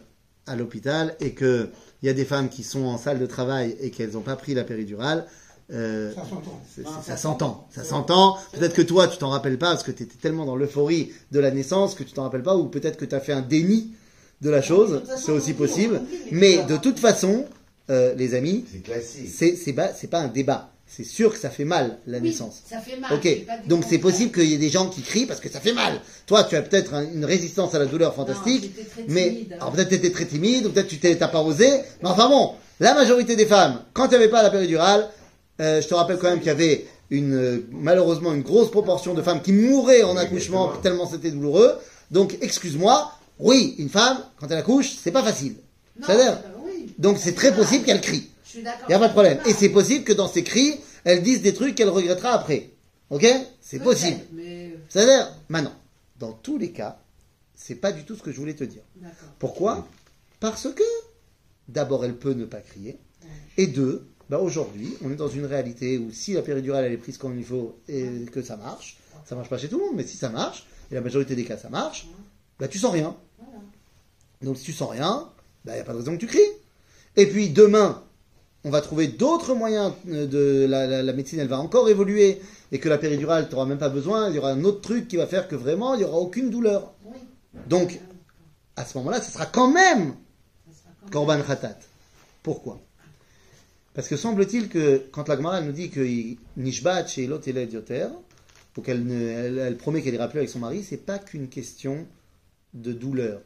à l'hôpital et qu'il y a des femmes qui sont en salle de travail et qu'elles n'ont pas pris la péridurale, euh, Ça s'entend. c'est- Non, c'est- ça ça s'entend. Ça s'entend. Peut-être que toi, tu t'en rappelles pas parce que tu étais tellement dans l'euphorie de la naissance que tu t'en rappelles pas, ou peut-être que tu as fait un déni de la chose. De toute façon, C'est aussi on dit, possible. on dit les Mais douleurs. de toute façon, euh, les amis, C'est classique. c'est c'est pas, c'est pas un débat. C'est sûr que ça fait mal, la Oui, naissance. ça fait mal. Ok, j'ai pas dit donc le c'est contraire. possible qu'il y ait des gens qui crient parce que ça fait mal. Toi, tu as peut-être un- une résistance à la douleur fantastique, Non, j'étais très mais timide. alors peut-être tu étais très timide, ou peut-être tu t'es t'as pas osé, mais enfin bon, la majorité des femmes, quand il n'y avait pas la péridurale, euh, je te rappelle quand même qu'il y avait une, euh, malheureusement une grosse proportion de femmes qui mouraient en Oui, accouchement exactement. tellement c'était douloureux. Donc excuse-moi, oui, une femme, quand elle accouche, c'est pas facile. Non, Ça a l'air. c'est pas- oui. Donc c'est très possible qu'elle crie. Je suis d'accord. Il n'y a pas de problème. C'est Et c'est possible que dans ses cris, elle dise des trucs qu'elle regrettera après. Ok? C'est Peut-être, possible. Mais C'est-à-dire, maintenant, dans tous les cas, c'est pas du tout ce que je voulais te dire. d'accord. Pourquoi? Parce que, d'abord, elle peut ne pas crier. Et deux, bah aujourd'hui, on est dans une réalité où si la péridurale elle est prise comme il faut et que ça marche, ça marche pas chez tout le monde, mais si ça marche, et la majorité des cas ça marche, bah tu sens rien. Voilà. Donc si tu sens rien, bah il n'y a pas de raison que tu cries. Et puis demain, on va trouver d'autres moyens de la, la, la médecine, elle va encore évoluer et que la péridurale, tu n'auras même pas besoin, il y aura un autre truc qui va faire que vraiment, il n'y aura aucune douleur. Oui. Donc, à ce moment-là, ce sera quand même Ça sera comme Korban Khatat. Pourquoi? Parce que semble-t-il que quand la Gemara elle nous dit que Nishbat chez Elot Eled Yoter, ou qu'elle ne- elle, elle promet qu'elle ira plus avec son mari, c'est pas qu'une question de douleur.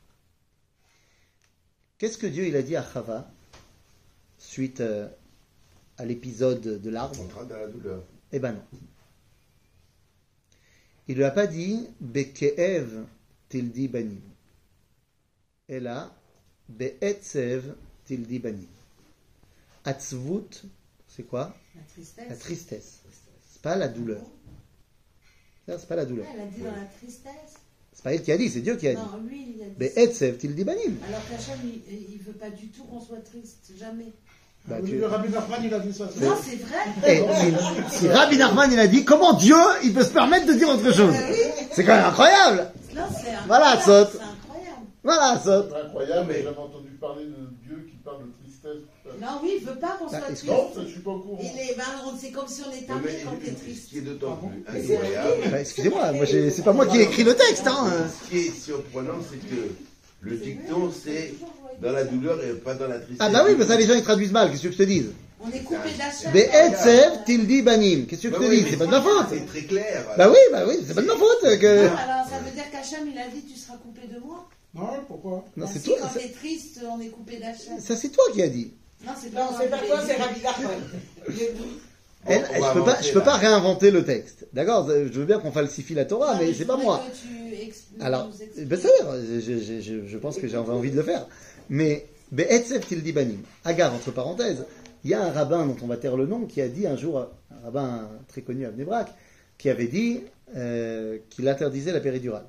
Qu'est-ce que Dieu il a dit à Chava suite euh, à l'épisode de l'arbre? On rentre dans la douleur. Eh ben non. Il ne lui a pas dit Bekeev tildi banim. Et là, Beetzev tildi banim. Atzvut, c'est quoi? la tristesse. La tristesse. C'est pas la douleur. C'est pas la douleur. Ah, elle a dit dans la tristesse. C'est pas elle qui a dit, c'est Dieu qui a dit. Non, lui, il a dit. Beetzev tildi banim. Alors qu'Hachem, il, il veut pas du tout qu'on soit triste, jamais. Bah, Oui, tu- Le Rabbi Nachman, il a dit ça. c'est Non, vrai. c'est vrai. Et si, si Rabbi Nachman il a dit, comment Dieu il peut se permettre de dire autre chose? C'est quand même incroyable. Non, c'est incroyable. Voilà, saute. C'est incroyable. Voilà, ça. C'est incroyable, mais j'avais entendu parler de Dieu qui parle de tristesse. Non, oui, il veut pas qu'on Bah, soit est-ce triste. Non, ça, je suis pas au courant. Il est, ben, on- c'est comme si on était Mais, tapé quand t'es ce triste. qui est d'autant plus Mais c'est incroyable, Bah, excusez-moi, moi j'ai- c'est pas moi qui ai écrit le texte. Hein. ce qui est surprenant, c'est que le dicton, c'est dans la douleur et pas dans la tristesse. Ah bah oui, mais ça les gens ils traduisent mal, qu'est-ce que je te dise? On est coupé d'Hachem. Be'etzev tildi banim, qu'est-ce que je Bah te oui, dis? mais C'est pas de ma faute. C'est très clair. Bah oui, bah oui, c'est pas de ma faute. Que... Non, alors ça veut dire qu'Hachem, il a dit tu seras coupé de moi. Non, pourquoi? Non, Bah c'est si, toi. quand Ça, t'es triste, on est coupé d'Hachem. ça, c'est toi qui as dit. Non, c'est Non, pas c'est moi pas qui toi, l'ai c'est dit. Rabbi Nachman. Elle, on elle, va je peux pas, avancer, je peux là. pas réinventer le texte. D'accord? Je veux bien qu'on falsifie la Torah, Non, mais je c'est pas voudrais moi. que tu expli- Alors, nous expliques. ben ça veut dire, je, je, je, je pense que j'ai envie de le faire. Mais, Be'etzev tildi banim. Agar, entre parenthèses, il y a un rabbin dont on va taire le nom qui a dit un jour, un rabbin très connu à Bnei-Brak, qui avait dit euh, qu'il interdisait la péridurale.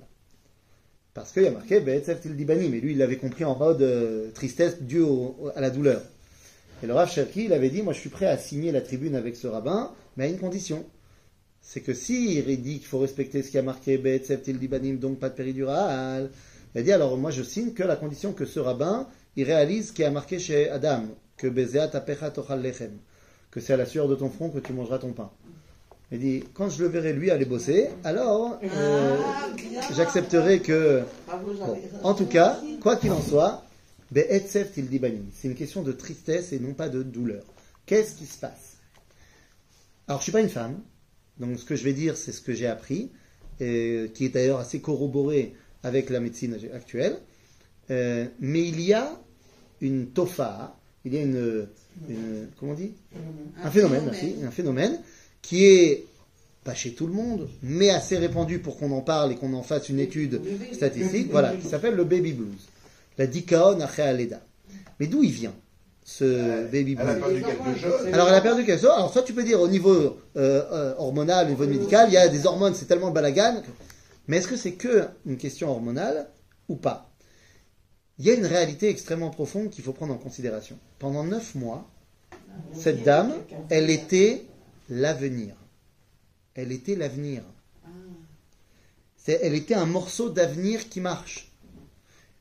Parce qu'il y a marqué Be'etzev tildi banim, et lui il l'avait compris en mode euh, tristesse due au- au- à la douleur. Et le Rav Cherki, il avait dit, moi je suis prêt à signer la tribune avec ce rabbin, mais à une condition. C'est que si il dit qu'il faut respecter ce qui a marqué Be'etzev tildi banim, donc pas de péridurale, il a dit, alors moi je signe que la condition que ce rabbin, il réalise ce qui a marqué chez Adam, que Bezeat apecha tochal lechem, que c'est à la sueur de ton front que tu mangeras ton pain. Il dit, quand je le verrai lui aller bosser, alors euh, Ah, bien. j'accepterai que... Bravo, Bon, Jean-Pierre. en tout cas, quoi qu'il en soit, Be'etzev tildi banim, c'est une question de tristesse et non pas de douleur. Qu'est-ce qui se passe? Alors je suis pas une femme, donc ce que je vais dire c'est ce que j'ai appris, et qui est d'ailleurs assez corroboré avec la médecine actuelle, euh, mais il y a une tofa, il y a une, une- comment on dit? Un phénomène, merci, un phénomène qui est pas chez tout le monde, mais assez répandu pour qu'on en parle et qu'on en fasse une étude statistique, voilà, qui s'appelle le baby blues, la dikaon après aleda. Mais d'où il vient ce baby Elle a blues? perdu quelque chose. Alors elle a perdu quelque chose. Alors soit tu peux dire au niveau euh, euh, hormonal, au niveau médical, il y a des hormones, c'est tellement balagan. que- Mais est-ce que c'est que une question hormonale ou pas? Il y a une réalité extrêmement profonde qu'il faut prendre en considération. Pendant neuf mois, cette dame, elle était l'avenir. Elle était l'avenir. C'est- Elle était un morceau d'avenir qui marche.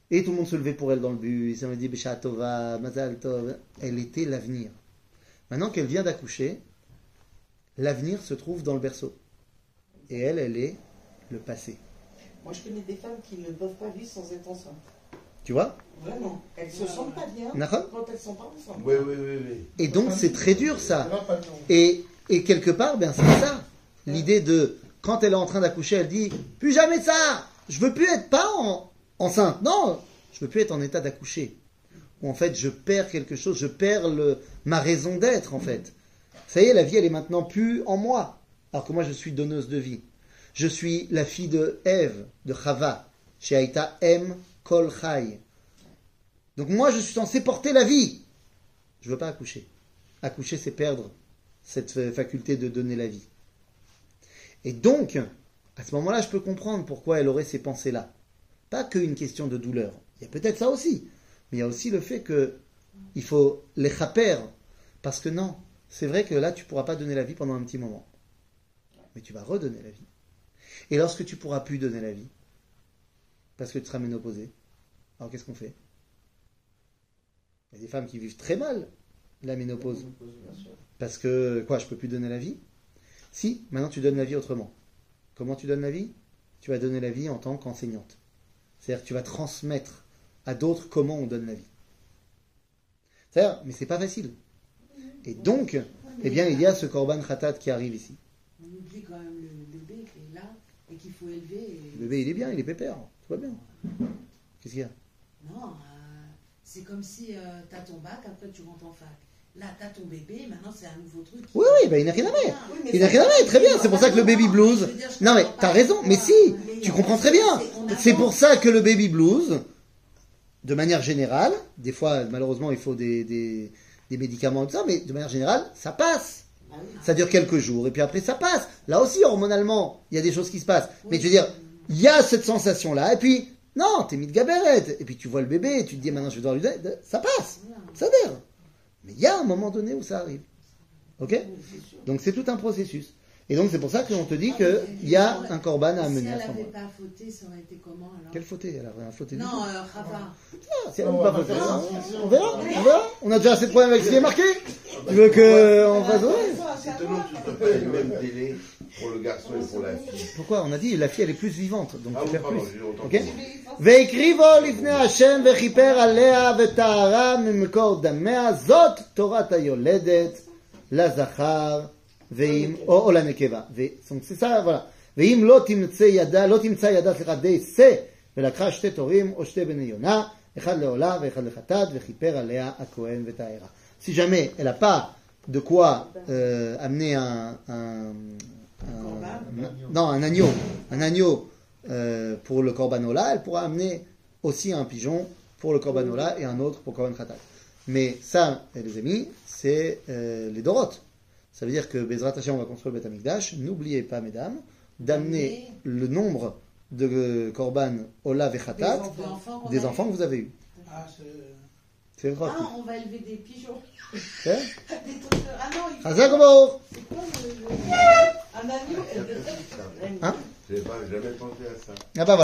Et tout le monde se levait pour elle dans le bus. Elle me dit, Besha Tova, Mazal Tov. Elle était l'avenir. Maintenant qu'elle vient d'accoucher, l'avenir se trouve dans le berceau. Et elle, elle est le passé. Moi, je connais des femmes qui ne peuvent pas vivre sans être enceintes. Tu vois? Vraiment. Elles se sentent pas bien D'accord. quand elles sont pas enceintes. Oui, oui, oui, oui. Et donc, c'est très dur, ça. C'est là, pas de nom. Et, et quelque part, ben, c'est ça. L'idée de, quand elle est en train d'accoucher, elle dit, plus jamais de ça! Je veux plus être pas en, enceinte. Non! Je veux plus être en état d'accoucher. Ou en fait, je perds quelque chose, je perds le, ma raison d'être, en fait. Ça y est, la vie, elle est maintenant plus en moi. Alors que moi, je suis donneuse de vie. Je suis la fille de Ève, de Chava. Chez Aïta M. Kol Chai. Donc moi, je suis censé porter la vie. Je veux pas accoucher. Accoucher, c'est perdre cette faculté de donner la vie. Et donc, à ce moment-là, je peux comprendre pourquoi elle aurait ces pensées-là. Pas qu'une question de douleur. Il y a peut-être ça aussi. Mais il y a aussi le fait que il faut les chaper. Parce que non, c'est vrai que là, tu ne pourras pas donner la vie pendant un petit moment. Mais tu vas redonner la vie. Et lorsque tu ne pourras plus donner la vie, parce que tu seras ménopausé, alors qu'est-ce qu'on fait? Il y a des femmes qui vivent très mal la ménopause. Parce que, quoi, je ne peux plus donner la vie? Si, maintenant tu donnes la vie autrement. Comment tu donnes la vie? Tu vas donner la vie en tant qu'enseignante. C'est-à-dire que tu vas transmettre à d'autres comment on donne la vie. C'est-à-dire, mais c'est pas facile. Et donc, eh bien, il y a ce Korban Khatat qui arrive ici. On oublie quand même le bébé qui est là et qu'il faut élever. Et... Le bébé, il est bien, il est pépère. Tout va bien. Qu'est-ce qu'il y a? Non, euh, c'est comme si euh, tu as ton bac, après tu rentres en fac. Là, tu as ton bébé, maintenant c'est un nouveau truc. Oui, oui, ben, il n'a rien à mettre. Oui, Il n'a rien à mettre, très bien. C'est pour ça que le baby blues... Non, mais t'as raison, mais si, tu comprends très bien. C'est pour ça que le baby blues, de manière générale, des fois, malheureusement, il faut des, des, des médicaments et tout ça, mais de manière générale, ça passe. Ça dure quelques jours, et puis après, ça passe. Là aussi, hormonalement, il y a des choses qui se passent. Mais je veux dire, il y a cette sensation-là, et puis, non, t'es mis de gabérette, et puis tu vois le bébé, et tu te dis, maintenant je vais devoir lui donner, ça passe, ça dure. Mais il y a un moment donné où ça arrive. Ok? Donc c'est tout un processus. Et donc c'est pour ça qu'on te dit qu'il y a un korban à amener à ce Si elle n'avait moment-là. pas fauté, ça aurait été comment alors? Quelle faute elle a rien fauté du Non, tout. euh, Rava. Ah, si elle n'a pas fauté, on verra, on verra. On a déjà assez de problèmes avec ce qui est marqué. Tu veux qu'on fasse ouais. C'est étonnant que tu ne pas le même délai pour le garçon et pour la fille. Pourquoi? On a dit la fille elle est plus vivante, donc Ah tu oui, perds pardon, plus. j'ai autant Ok? pour moi. ויקריבו לפני השם וכיפר עליה וטהרה ממקור דמיה, זאת תורת היולדת לזכר ואם, או, או לנקבה. ו- donc c'est ça, voilà. ואם לא תמצא ידה, לא תמצא ידה, סליחה, די שא, ולקחה שתי תורים או שתי בני יונה, אחד לעולה ואחד לחטאת, וכיפר עליה הכהן וטהרה. Si jamais elle n'a pas de quoi euh, amener un, un, un, non, un agneau, un agneau euh, pour le Korbanola, elle pourra amener aussi un pigeon pour le Korbanola et un autre pour Korban Khatat. Mais ça, les amis, c'est euh, les Doroth. Ça veut dire que Bezrat Hashem, on va construire le Beth Amikdash. N'oubliez pas, mesdames, d'amener le nombre de Korban Ola et Khatat Des enfants, qu'on des a enfants eu. que vous avez eus. Ah, c'est... C'est le Ah, droit. on va élever des pigeons. Hein? Des trucs de- Ah non, il faut... Chazak Baruch. C'est quoi le... le- Un agneau, elle devrait... Hein? Je n'ai pas jamais pensé à ça. Ah bah voilà.